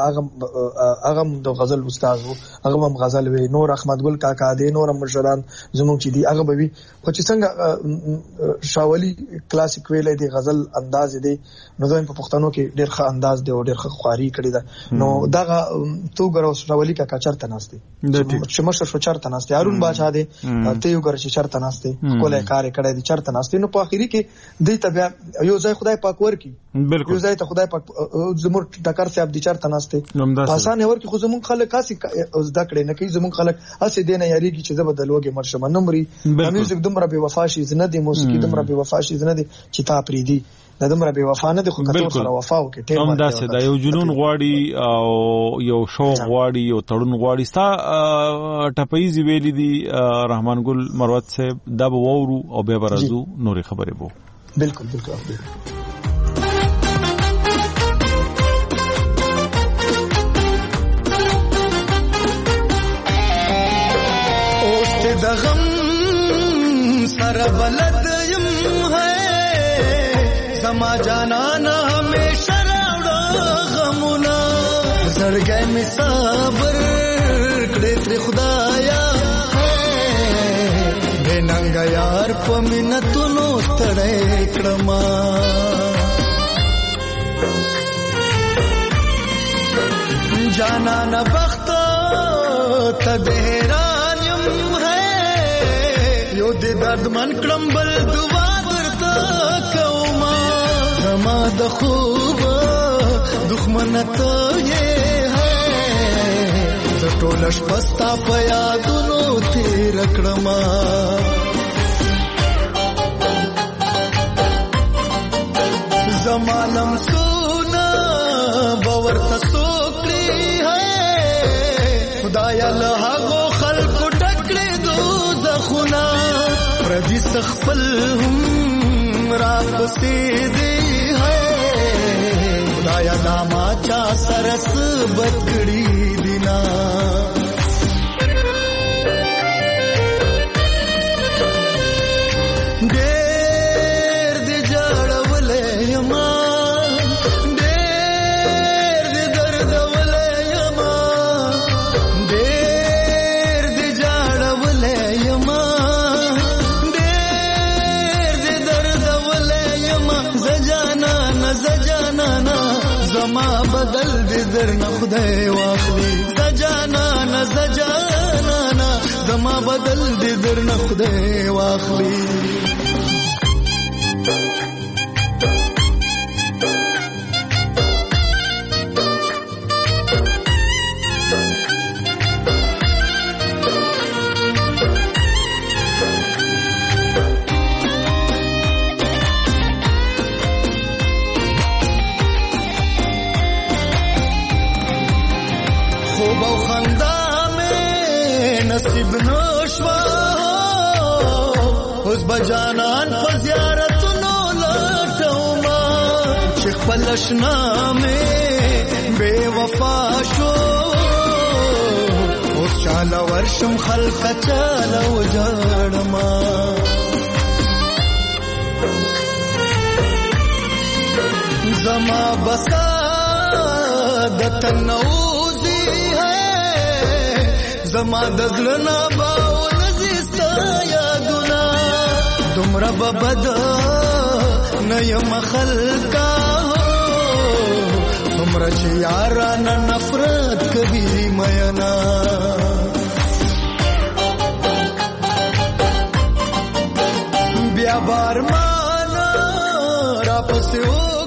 هغه د غزل استاد وو هغه هم غزل وی نور احمد ګل کاکا دی نور مشران زموږ چې دی هغه به وی خو چې څنګه شاولی کلاسیک ویلې دی غزل انداز دی نو زموږ په پښتنو کې ډېر ښه انداز دی او ډېر ښه خواري کړی ده نو دغه تو ګرو شاولی کاکا چرته ناشتي چې مشر چرته ناشته هارون باچا دی ته یو ګر چې چرته ناشته کولای کار کړی دی چرته ناشته نو په اخیری کې دوی ته بیا یو ځای خدای پاک ورکی یو ځای ته خدای پاک زموږ ټکر صاحب دی چرته ناشته آسان ورکی خو زموږ خلک کاسي زده کړي نه کوي زموږ خلک اسې دینه یاريږي چې زبر د لوګي مرشم نمرې میوزیک دومره به وفا شي زنه دی موسیقي دومره به وفا شي زنه دی چې تا پری دی دا دومره به وفا نه دی خو کته سره وفا وکي ټیم هم دا سه دا یو جنون غواړي او یو شوق غواړي یو تړون غواړي ستا ټپایي ویلي دي رحمان ګل مروت صاحب دا به وورو او به برازو نورې خبرې بو. بالکل بالکل اوست د غم سره بلد یم ہے زما جانانا ہمیشہ راوڑا غمونا زړګی می صبر کړې تر خدایا بے ننګ یار په منتونو ستړی کړما جانانا بخت ته دهران یم ہے یو دې درد من کړم بل دعا کوما زما د خوب دښمن ته یې ہے زټولش پستا په یادونو تیر کړما زمانم سونا باور تسوکلی ہے خدایا له هغو خلکو ډکړې دوزخونه پردي سخپل هم را پسې دی ہے خدایا ناما چا سرس بکړی دینا ډېر دې جړولې یما ډېر دې دردولې یما ډېر دې جړولې یما زما بدل دې درنه خدای واخلي زجانا زجانا زما بدل دې درنه خدای واخلي نصیب نوشوا اوس بجانان په زیارتونو لټوما چې خپل آشنا مې بے وفا شو اوس چاله ورشم خلک چاله وجړما زما بسا دتنوزی ہے زما دزلنا باول زیستا یادنا دمرا ببدا نیم خلقا دمرا چی یارانا نفرت کبھی مینا بیا بار مانا را پسی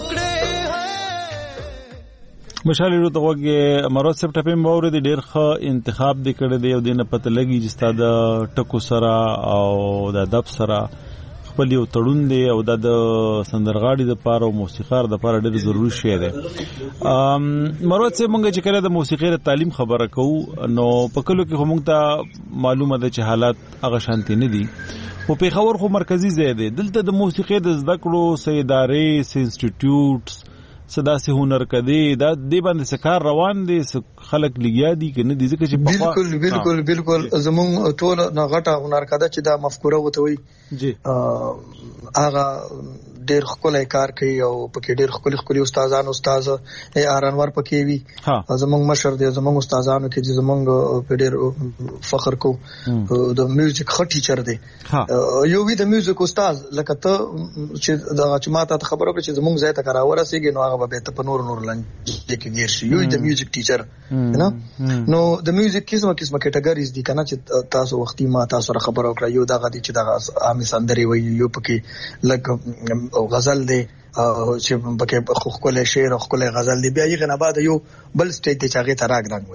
مشال ورو ته وګه مراد سپ ټپم باور دي ډېر ښه انتخاب دي کړی دی او دینه پته لګي چې ستاد ټکو سره او د ادب سره خپل یو تړون دی او د سندرغاړي د پاره او موسیقار د پاره ډېر ضروري شی دی. مراد سپ مونږ چې کړه د موسیقي د تعلیم خبره کوو نو په کلو کې همغه ته معلومه ده چې حالات هغه شانتي نه دي او په خبر خو مرکزی ځای دی دلته د موسیقي د زده کړو سې ادارې سې انسټیټیوټس صدا سے هنر کدی دا دی باندې سکار روان دي خلک لګیا دي کنه دي ځکه چې بالکل زمون ټول نغټه هنر کده چې دا مفکوره وته وي جی هغه ډېر خپل کار کوي او پکې ډېر خپل استادان استاد ارانور پکې وي زمون مشر دي زمون استادانو کې چې زمون په ډېر فخر کو د میوزیک خ ټیچر دي یو وی د میوزیک استاد لکه ته چې دا چې ماته خبرو کې چې زمون ځای ته کراوره سیږي نو هغه به ته په نور لنډ کې ګیر شي یو د میوزیک ټیچر نو د میوزیک قسمه کټګوریز دي کنه چې تاسو وختي ما تاسو سره خبرو کړی یو دغه دي چې دغه عامه سندري وي یو پکې لکه او غزل دی چې پکې خپل شعر او خپل غزل دی بیا یې نه بعد یو بل سټیج ته چاغه ته راګ رنگ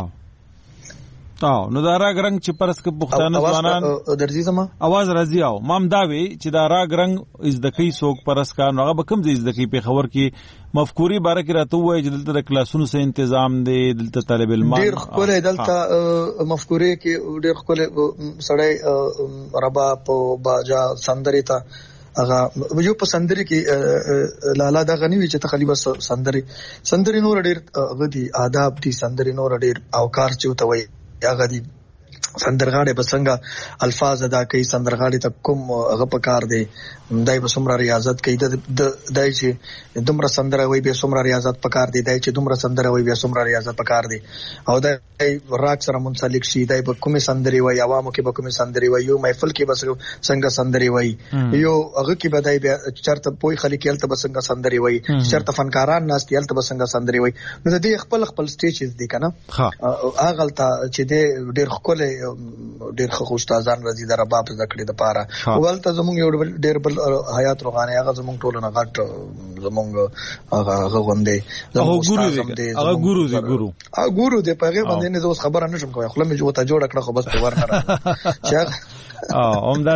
وي نو دا راګ رنگ چې پرسک پښتانه ځوانان درځي زما आवाज راځي او مام دا وی چې دا راګ رنگ از د کی سوق پرسکار نو هغه کوم ځای د کی په خبر کې مفکوري باره کې راته وای چې دلته د کلاسونو سه تنظیم دی دلته طالب علم ډیر خپل دلته مفکوري کې ډیر خپل سړی ربا په باجا سندري ته هغه یو په سندري کې لالا دا غنی وی چې تخلی بس سندري نور ډیر غدي آداب دي سندري نور ډیر اوکار چوته وي هغه دي سندرغاړي بسنګ الفاظ ادا کوي سندرغاړي ته کوم هغه پکار دی دای به څومره ریاضت کوي دای چې دومره سندره وي به څومره ریاضت پکار دی دای چې دومره سندره وي به څومره ریاضت پکار دی او دای راک سره منسلک شي دای په کومه سندري وي عوامو کې به کومه سندري وي یو محفل کې بس څنګه سندري وي یو هغه کې به دای چرته پوي خلک یلته بسنګ سندري وي چرته فنکاران ناس یلته بسنګ سندري وي نو د دې خپل سټیجز دي کنه هغه ته چې د ډیر خپل ډیر خو استادان راځي د رباب ذکر د پاره ولته زمونږ یو ډیر بل حیات روغانه هغه زمونږ ټول نه غټ زمونږ هغه غوندې هغه ګورو دی په هغه باندې نه زوس خبره نشم کوي خپل مې جوړه جوړ کړه خو بس په ورنه چې عمدہ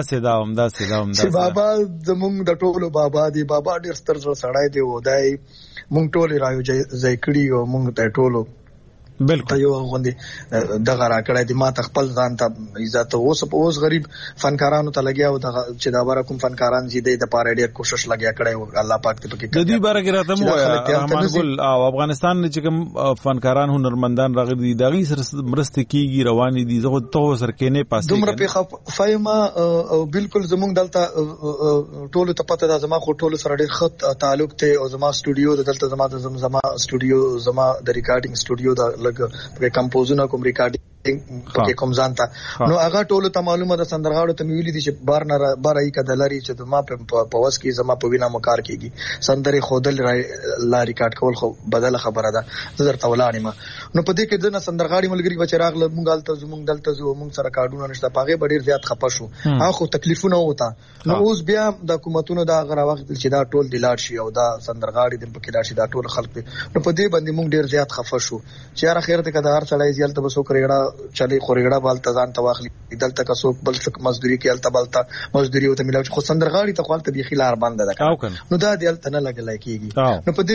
سي بابا زمونږ د ټولو بابا دی بابا ډیر ستر سړی دی ودای مونږ ټول رايو ځای کړی او مونږ ته ټولو بالکل یو غوندې دغه راکړای دي ما تخپل ځان ته عزت اوس غریب فنکارانو ته لګیا او چې دا بار کوم فنکاران زیاده د پاره ډیر کوشش لګیا کړی او الله پاک ته پکې د دې بار کې راته مو رحمان ګل او افغانستان چې کوم فنکاران هنرمندان راغلي دغه سره مرسته کیږي رواني دي زه ته سر کې نه پاسې دومره په فایما او بالکل زمونږ دلته ټول ته پته ده زما خو ټول سره ډیر خط تعلق ته او زما سټوډیو دلته زما سټوډیو زما د ریکارډینګ سټوډیو د په کمپوزونه کوم ریکارډینګ پکې کوم ځانتا نو هغه ټول ته معلومه ده سندرغاړو ته ویلي دي چې بار نه بارای کدلري چې ما په واس کې زما په وینا مکار کېږي سندري خودل لا ریکارډ کول خو بدله خبره ده زر تولانی ما نو په دې کې د سندرغاړي ملګری بچراغ مونږ دلته زمونږ سره کارډونه نشته پاغه ډیر زیات خپه شو هغه خو تکلیفونه وتا نو اوس بیا د حکومتونو دا غره وخت چې دا ټول دلار شي او دا سندرغاړي د پکې راشي دا ټول خلک نو په دې باندې مونږ ډیر زیات خپه شو چې هر خیر ته کدار چړای زیالته بسو کړیړه چلی خورېړه بالته ځان ته واخلي دلته کا څوک بل څوک مزدوري کې الته بالته مزدوري او ته ملاوي خو سندرغاړي ته خپل بيخي لار بند ده نو دا دلته نه لګلای کیږي نو په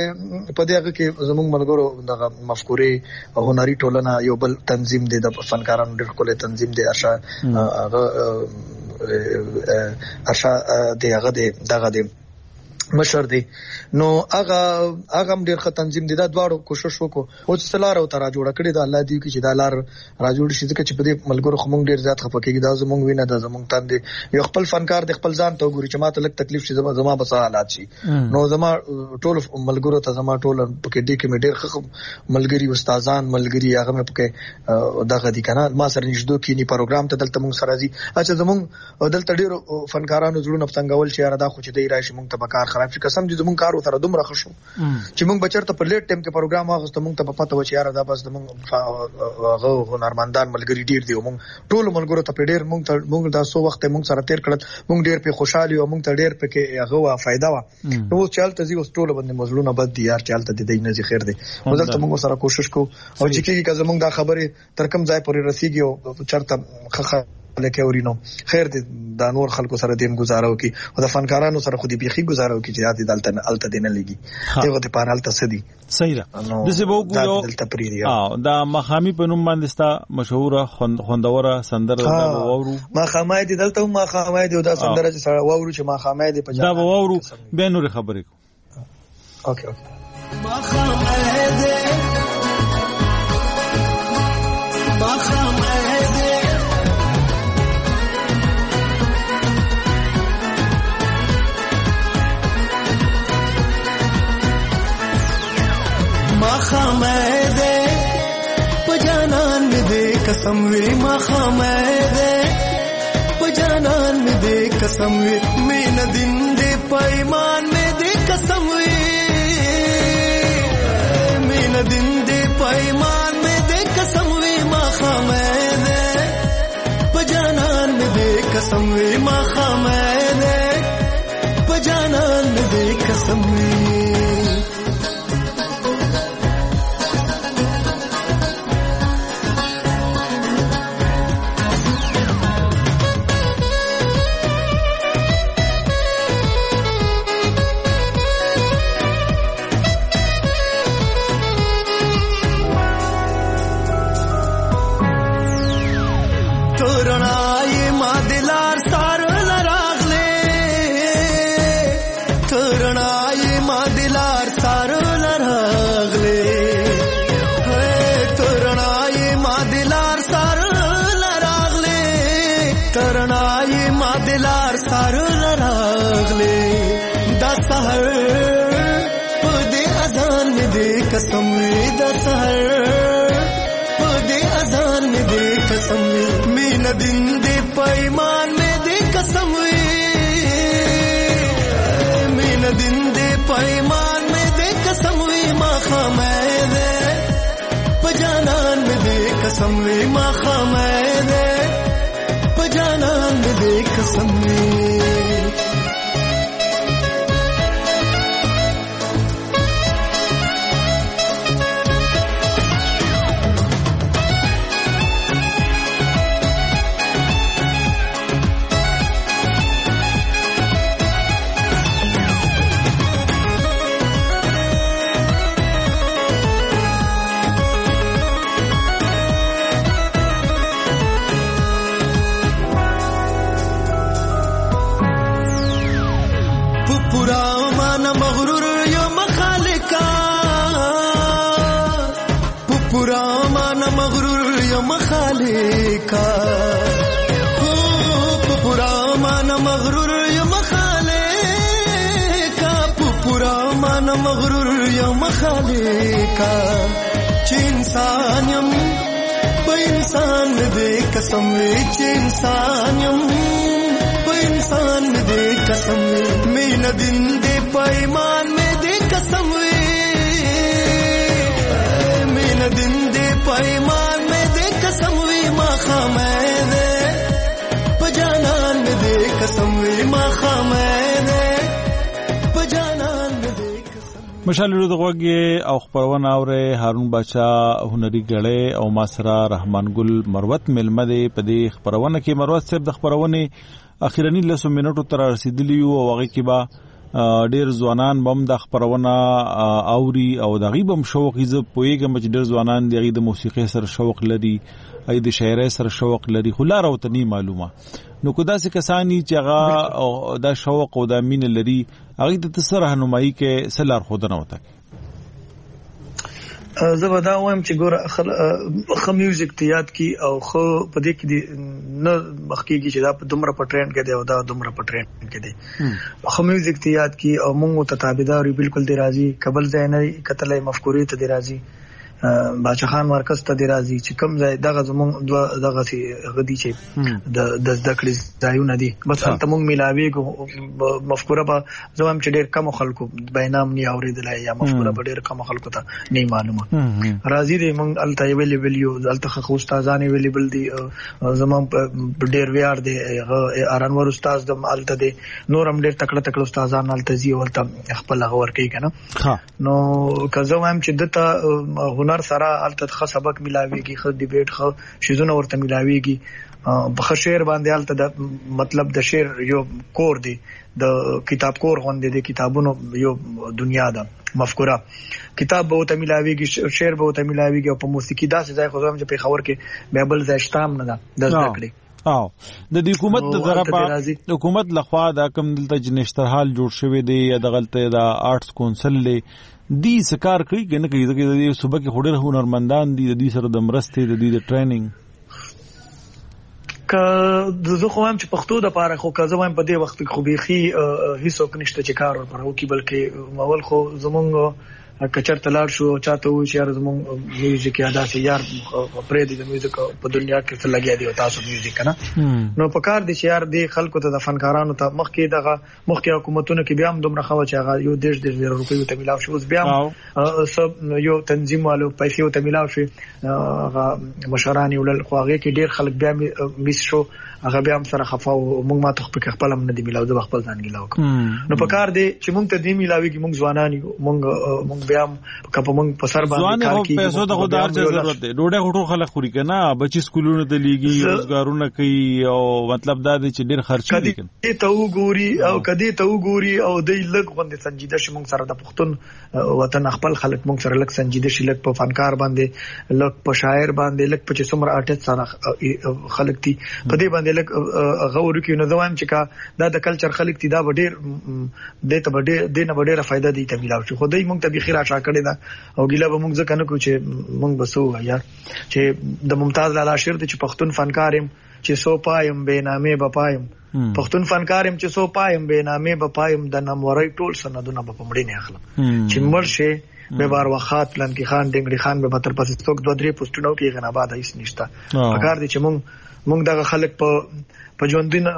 دې هغه کې زموږ ملګرو دغه مفکوري او هنري ټولنه یو بل تنظیم دی د فنکارانو ډېر کول تنظیم دی ارشا دی هغه دغه دی مشر دی نو هغه ډیر ښه تنظیم دی. دا دواړو کوشش وکړو او څلار او ترا جوړ کړی دا الله دی چې دا لار را جوړ شي ځکه چې په دې ملګرو خو مونږ ډیر زیات خپکیږي دا زمونږ وینه دا زمونږ تاندې یو خپل فنکار د خپل ځان ته وګوري چې ماته لږ تکلیف شي زما بس حالات شي نو زما ټول ملګرو ته زما ټول پکې ډی کې مې ډیر ښه ملګری استادان ملګری هغه مې پکې دغه دي کنه ما سره نشدو کې ني پروګرام ته دلته مونږ سره دي. اچھا زمونږ دلته ډیر فنکارانو زړونه څنګهول چې یاره دا خو چې دی راشي مونږ ته بکار خراب شي قسم دې زمونږ کار وتره دومره خشو چې مونږ بچرته په لیټ ټیم کې پروګرام واغسته مونږ ته په پته و چې یاره دا بس زمونږ هغه هنرمندان ملګری ډیر دی مونږ ټول ملګرو ته په ډیر مونږ دا سو وخت مونږ سره تیر کړل مونږ ډیر په خوشحالي او مونږ ته ډیر په کې هغه فائدہ وا نو چالت زی اوس ټول باندې مزلونه بد دي یار چالت دې نه خیر دی ولته مونږ سره کوشش کو او چې کیږي که زمونږ دا خبره تر کوم ځای پورې رسیږي او چرته خخ لکه ورینو خیر دې د نور خلکو سره دیم گزارو کی او د فنکارانو سره خودي بيخي گزارو کی چې یاد دلته الته دینه لګي دغه ته پاره الته سدي صحیح ده د څه وګورو دا مخامي په نوم باندې ستا مشهور خوندوره سندره دا وورو مخامي دي دلته مخامي دي دا سندره چې سره وورو چې مخامي دي په دا وورو به نور خبرې کو اوکې مخامي دي مخامه دے پجانان میں دے قسم وی مخامه دے پجانان میں دے قسم وی مین دن دے پیمان میں دے قسم وی مین دن دے پیمان میں دے قسم وی مخامه دے پجانان میں دے قسم وی مخامه دے پجانان میں دے قسم وی قسم وی دا سحر پدے اذان میں دے قسم وی مین دن دے پیمان میں دے قسم وی مین دن دے پیمان میں دے قسم وی مخامے دے پجانان میں دے قسم وی مخامے دے پجانان میں دے قسم وی مخالکا خوب پورا مان مغرور یا مخالکا پورا مان مغرور یا مخالکا چ انسان یم په انسان دې قسم وی چ انسان یم په انسان دې قسم وی مین دن دې پیمان مې دې قسم وی مین دن دې پیمان قسم وی مخامه دے پجانان میں دے قسم وی مخامه دے پجانان میں دے قسم مشال له دغه او خبرونه اوره هارون بچا هنري غړې او ماسرا رحمان ګل مروت ملمده په دې خبرونه کې مروت صاحب د خبرونه اخیرنی لسو منټو تر رسیدلی او هغه کې با ډیر ځوانان بم د خبرونه اوري او د غیبم شوق یې پویګم چې ډیر ځوانان د موسیقي سره شوق لري ای د شاعرۍ سره شوق لري خو لار او تني معلومه نو کو داسې کسانی چې هغه د شوق او د مين لري هغه د تسر رهنمایي کې سلار خودنه وته زه به دا وایم چې ګوره خو میوزیک ته یاد کی او خو په دې کې نه مخکېږي چې دا په دومره په ټرند کې دی او دا دومره په ټرند کې دی خو میوزیک ته یاد کی او موږ ته تابعدار بالکل دی راځي قبل ځای نه کتلې مفکورې ته دی راځي باچا خان مرکز ته دی راځي چې کوم ځای دغه زموږ دغه سي غدي چې د زده کړې ځایونه دي بس هلته موږ ملاوي مفکوره به زموږ چې ډېر کم خلکو بینام نه اوریدلای یا مفکوره به ډېر کم خلکو ته نه معلومه راځي دي موږ هلته اویلیبل یو هلته خو استادان اویلیبل دي زموږ ډېر ویار دي ارانور استاد د هلته دي نورم ډېر تکړه استادان هلته زی ولته خپل غور کوي کنه نو که زه وایم چې دته هنر سره الته خ سبق ملاويږي خ ډیبیټ خ شیزونه ورته ملاويږي په شعر باندې الته د مطلب د شعر یو کور دی د کتاب کور غوندې د کتابونو یو دنیا ده مفکوره کتاب به ته ملاويږي شعر به ته ملاويږي او په موسیقي داسې ځای خو زم چې په خبر کې بیبل ځای شتام نه ده د ذکرې او د حکومت د حکومت لخوا دا کوم دلته جنشتر حال جوړ شوی دی یا د غلطه د آرټس کونسل له دی سکار کوي کنه کوي د صوبې کې خوري هنرمندان دي د دې سره د مرستې د دې د ټریننګ که زه خو هم چې پښتو د پاره خو که زه وایم په دې وخت کې خو بيخي هیڅ نشته چې کار ورپر وکي بلکې اول خو زمونږ کچر تلار شو چاته و چې یار زمونږ میوزیک ادا سي یار پرې د میوزیک په دنیا کې څه لګیا دی او تاسو میوزیک کنه نو په کار دي چې یار د خلکو ته د فنکارانو ته مخکې حکومتونو کې بیا هم دومره خو چې هغه یو 1.5 روپیو ته ملاو شو بیا سب یو تنظیم والو پیسې ته ملاو شي هغه مشرانی ولل خو هغه کې ډیر خلک بیا میس شو هغه بیا هم سره خفاو موږ ما ته په خپل هم نه دی ملاو د خپل ځان ملاو نو په کار دي چې موږ ته دی ملاويږي موږ ځوانان یو موږ بیا کله موږ په سر باندې کار کوي پیسو د خدای ضرورت دی ډوډۍ هټو خلک خوري کنه بچی سکولونو ته لیږي روزګارونه کوي او مطلب دا دی چې ډیر خرچ دي کدي ته وګوري او د لګ باندې سنجیده شي موږ سره د پښتون وطن خپل خلک موږ سره لګ سنجیده شي لګ په فنکار باندې لګ په شاعر باندې لګ په څومره آرټیست سره خلک دي په دې باندې لګ غوړو کې نو زوام چې دا د کلچر خلک دي دا ډیر د ته ډیر نه ډیره فائدہ دي ته ملاو شي خدای موږ ته بخیر عشا کړی دا او ګیله به موږ ځکه نه کو چې موږ بسو یا چې د ممتاز لالا شعر د چې پښتون فنکارم چې سو پایم بے نامې بپایم پښتون فنکارم چې سو پایم بے نامې بپایم د ناموري ټول سندونه په مړی نه اخلم چې مرشه به بار وخت پلان کې خان ډنګړي خان به تر پسې څوک 2-3 پوسټونو کې غناباد هیڅ نشته پکار دي چې موږ دغه خلک په ژوندین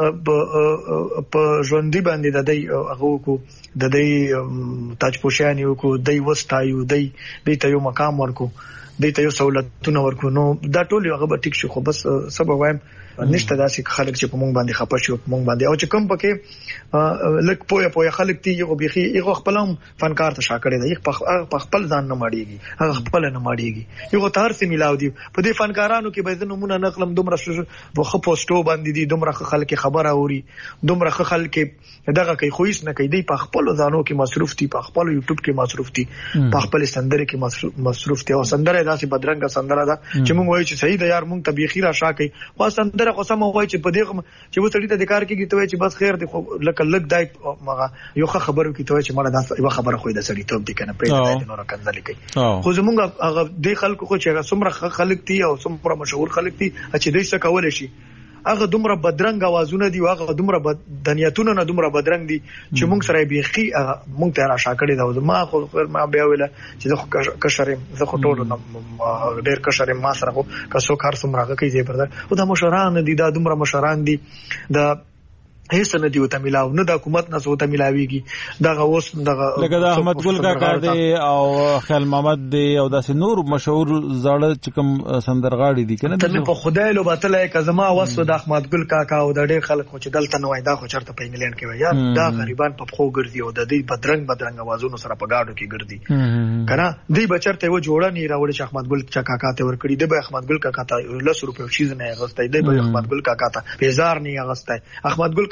په ژوندۍ باندې د دې هغه کو د دې تاج پوشانی کو دای وستایو دای ته یو مقام ورکو دای ته یو سہولتونه ورکو نو دا ټول هغه به ټیک شي خو بس سبب وایم نشته داسې خلک چې په مونږ باندې خپه شي په مونږ باندې او چې کوم پکې لک پوهه خلک تی یو بيخي یو خپلم فنکار ته شاکړي دی په خپل ځان نه ماړيږي هغه خپل نه ماړيږي یو تار سي ملاو دی په دې فنکارانو کې به نمونه نقلم دومره خو پوسټو باندې دي دومره خلک خبره اوري دومره خلک دغه کوي خو هیڅ نه کوي دی په خپل ځانو کې مصروف دي په خپل یوټیوب کې مصروف دي په خپل سندره کې مصروف دي او سندره داسې بدرنګه سندره ده چې مونږ وایو چې صحیح ده یار مونږ ته بيخي را شا کوي خو سندره خو سم وایي چې په دې چې وسړی ته د کار کېږي ته چې بس خیر دی خو لک دای مغه یو خبرو کې ته چې مړه دا یو خبره خو د سړی ته دي کنه پرې نور کنځل کوي خو زمونږ هغه د خلکو خو چې څومره خلک دي او څومره مشهور خلک دي چې دوی څه کول شي هغه دومره بدرنګ اوازونه دي هغه دومره دنیاتونه نه دومره بدرنګ دي چې موږ سره بيخي موږ ته را شا کړی دا ما خو ما بیا ویل چې زه کشرم زه خو ټول ډېر کشرم ما سره خو کسو کار سمراغه کوي زی پردار او دا مشران دي دا دومره مشران دي دا هیڅ نه دی وته ملاو نه د حکومت نه سوته ملاويږي دا اوس دغه لکه د احمد ګل کاکا دی او خیال محمد دی او داسې نور مشهور زړه چې کوم سندرغاړي دي کنه ته په خدای لو باطله کزما وسو د احمد ګل کاکا او د ډېر خلک خو چې دلته نه وای دا خو چرته په انګلند کې وای یا دا غریبان په خو ګرځي او د دې بدرنګ اوازونو سره په گاډو کې ګرځي کنه دې بچرته و جوړه نه راوړي چې احمد ګل کاکا ته ور کړی دی به احمد ګل کاکا ته 100 روپے چیز نه غوستای دی به احمد ګل کاکا ته 1000 نه غوستای احمد ګل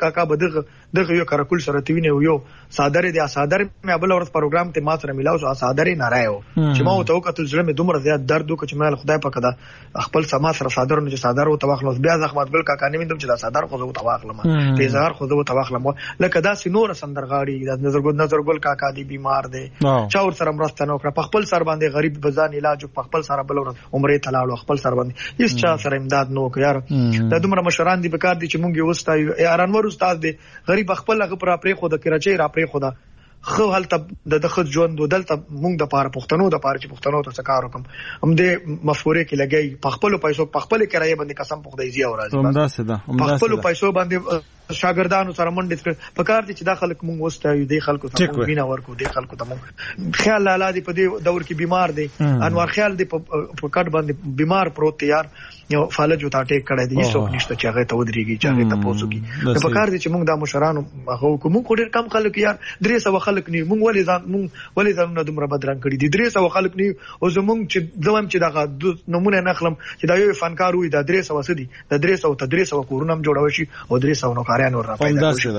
کاکا به دغه یو کارکول سره تیونه یو صادر دی صادر مې بل ورځ پروګرام ته ما سره ملاو شو صادر نه رايو چې ما ته وکړل زړه مې دومره زیات درد وکړ چې مې خدای پاک دا خپل سما سره صادر نه چې صادر او تواخلم بیا زخمت ګل کاکا نه ویندم چې دا صادر خو زه تواخلم تیزار خو زه تواخلم لکه دا سينور سندرغاړي د نظر ګل کاکا دی بیمار دی چا ور سره مرسته نه وکړه په خپل سر باندې غریب بزان علاج په خپل سره بل ورځ عمره تلاړو خپل سر باندې هیڅ چا سره امداد نه وکړ یار دا دومره مشران دي بکار دي چې مونږ یو وستایو ارانور استاد دی غریب خپل هغه پر پرې خو د کراچۍ را پرې خو دا خو هلته د خود ژوند دلته مونږ د پاره پښتنو د پاره چې پښتنو ته څکار وکم هم دې مفورې کې لګي په خپل پیسو په خپل کرایه باندې قسم په خدای زیاو راځي په خپل پیسو باندې شاګردانو سره منډه کړ په کار دي چې د خلک مونږ وستایو د خلکو ته وینا ورکو د خلکو ته مونږ خیال لاله دی په دې دور کې بیمار دی انوار خیال دی په کټ باندې بیمار پروت یار یو فالج وتا ټیک کړی دی هیڅ نشته چې هغه ته ودرېږي چې هغه ته پوسوږي د په کار دي چې مونږ د مشرانو هغه کوم ډېر کم خلک یار 300 خلک نه مونږ ولې ځانونه دومره بدرنګ کړي دي 300 خلک نه او زمونږ چې زوم چې دغه نمونه نخلم چې دا یو فنکار وي دا 300 وسدي د 300 کورونه هم جوړول شي او 300 نوکارانو را پیدا شي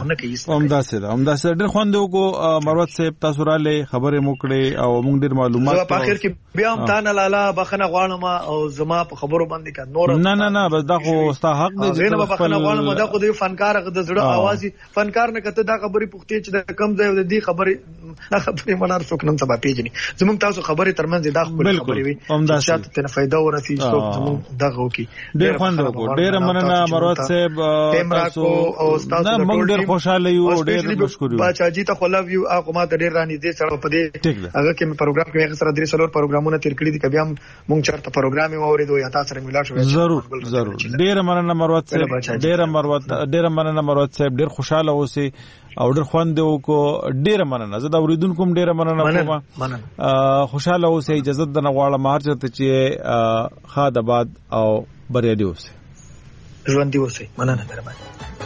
همداسه ډېر خوند وکړو مروت صاحب تاسو را لې خبرې موکړې او مونږ ډېر معلومات په اخر کې بیا هم تانه لاله بخنه غواړم او زما په خبرو باندې کا نور نه بس دا خو ستا حق دی چې په بخنه غواړم دا خو د فنکار د زړه आवाज فنکار نه کته دا خبرې پوښتې چې د کم ځای د دې خبرې منار څوک نن سبا پیژني زموږ تاسو خبرې ترمنځ دا خبرې وي چې ته فائدہ ورسي څوک زموږ دغه وکي ډېر خوند وکړو ډېر مننه مروت صاحب تاسو او استاد موږ ډېر خوشاله یو ډېر مشکور یو باچا جی ته خو لو یو هغه ما ډېر رانی دي سره په دې هغه کې پروګرام کې هغه سره درې څلور پروګرامونه تیر کړی دي کبي هم موږ چرته پروګرام یې اوریدو یا تاسو سره ملاقات شو ضرور ډېر مننه مروت صاحب ډېر مننه مروت صاحب ډېر خوشاله اوسئ او ډېر خوند وکړو ډېر مننه زه دا اوریدونکو هم ډېر مننه کوم خوشاله اوسئ اجازه د نغواړم هر چرته چې خاد آباد او بریالي اوسئ ژوندي اوسئ مننه مهرباني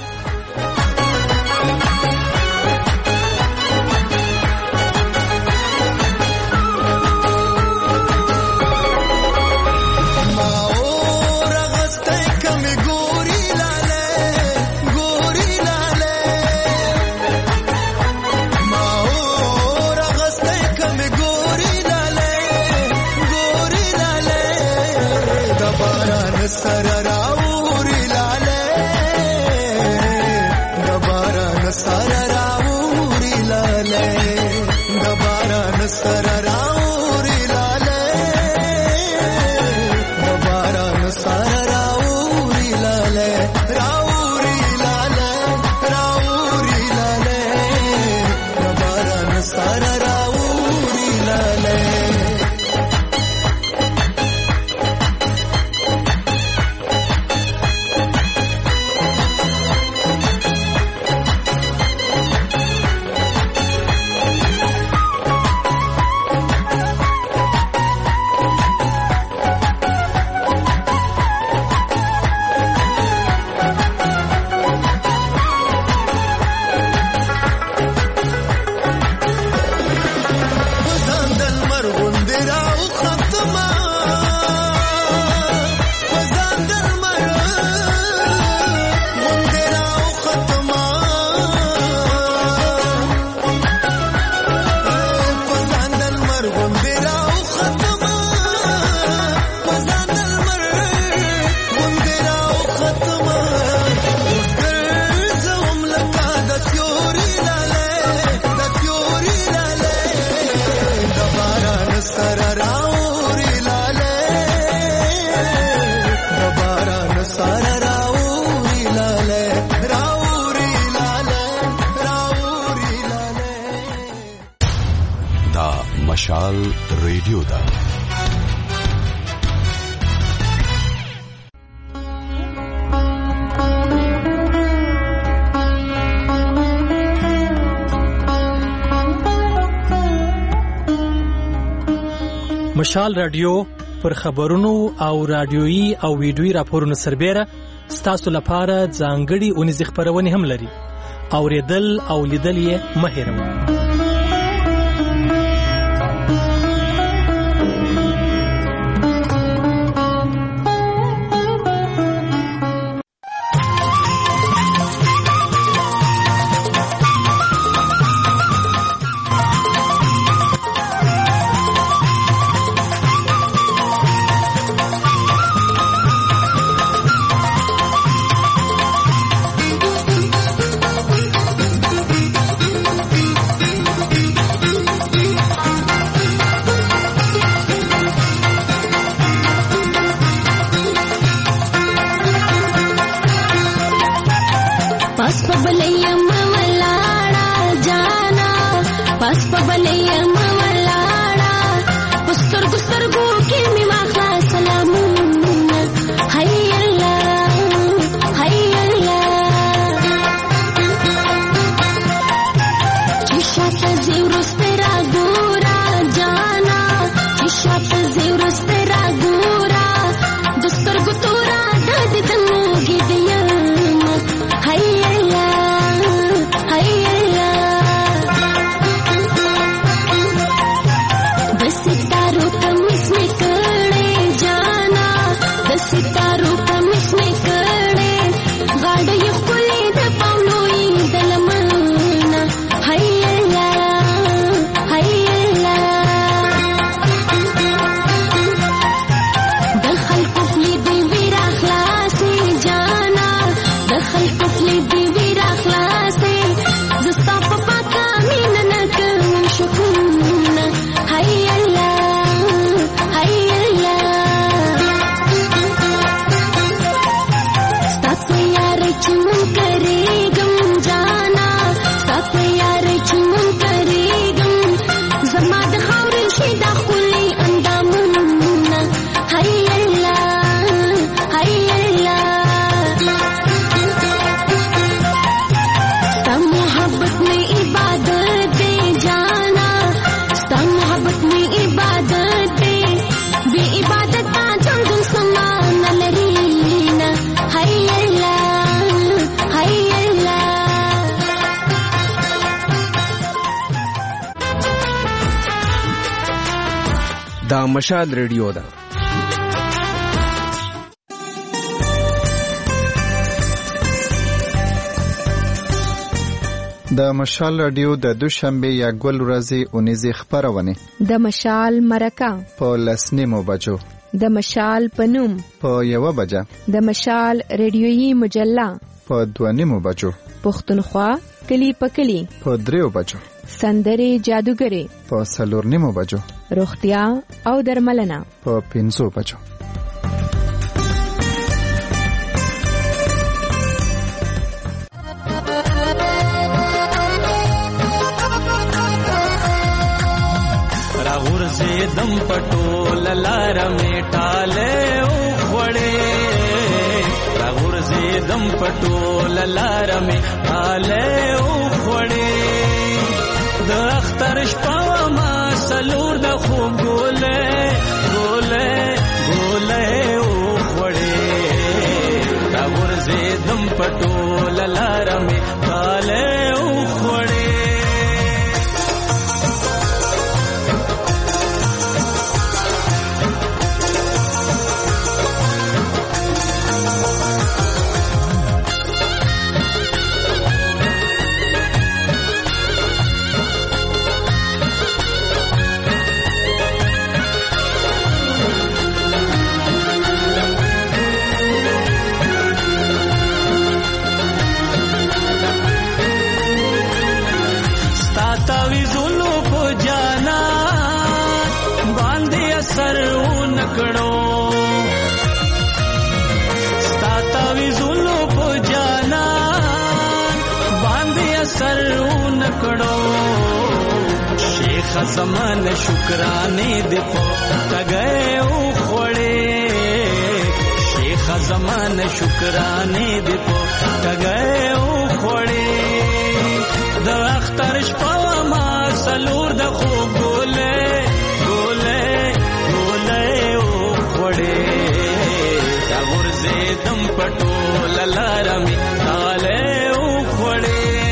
مشال ریډیو دا مشال رادیو پر خبرونو او رادیويي او ویډیويي راپورونو سربېره ستاسو لپاره ځانګړي اونیز خبرونه هم لري اوریدل او لیدل یې مه هېروئ सितारों का मिसने करे जाना द सितारों का मिसने करे गाड़ी खुली द पावलोई दलमना हैला हैला दखल कुफली दी वीरा खलासी जाना दखल कुफली दी वीरा खलासी जस्ता पपा का मीना न शुकुन हैला हैला साथ यार चुन करे गम जाना साथ यार चुन करे गम जमाद खौर शिदा खुली अंदामुन हैला हैला सा मोहब्बत में इबादत दे जाना सा मोहब्बत में इबादत दे बे इबादत का जंगल समान लरीना हैला हैला دا مشال ریډیو ده. د مشال رادیو د دوشنبه یا ګل ورځې اونیزه خبرونه د مشال مرکه په لسنیمو بجو د مشال پنوم په 1 بجه د مشال ریډیويي مجله په 2 بجو پښتونخوا کلی پکلی په 3 بجو سندري جادوګری په 4 بجو روغتیا او درملنه په 5 بجو. दम पटोल लार में टाले उखड़े राहुर से दम पटोल लार में टाले उखड़े द अख्तर शपावा मा सलूर द खूब गोले गोले गोले उखड़े राहुर से दम पटोल लार में टाले उखड़े सर नकड़ो स्तातावी जुलो को जाना बांधे सर नकड़ो शेख जमान शुक्राने दिपो तगए उखड़े शेख जमान शुक्राने दिपो तगए उखड़े द अख्तर शपावा मा सलूर द खूब गोले गोले दम पटोल लार में ताले उखड़े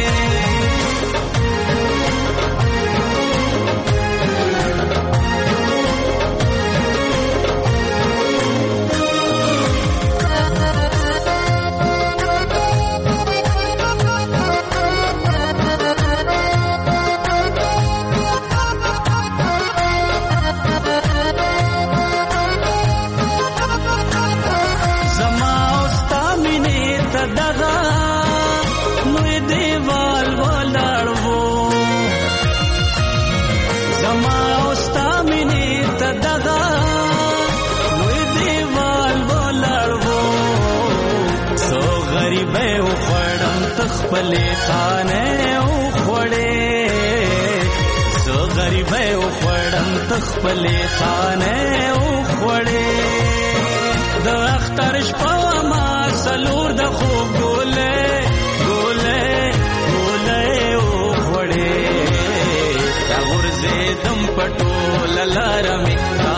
खपले खाने उखड़े सो गरीब उखड़म तखपले खाने उखड़े द अख्तर शपावा मा सलूर द खूब गोले गोले गोले उखड़े ता गुरजे दम पटोल लार में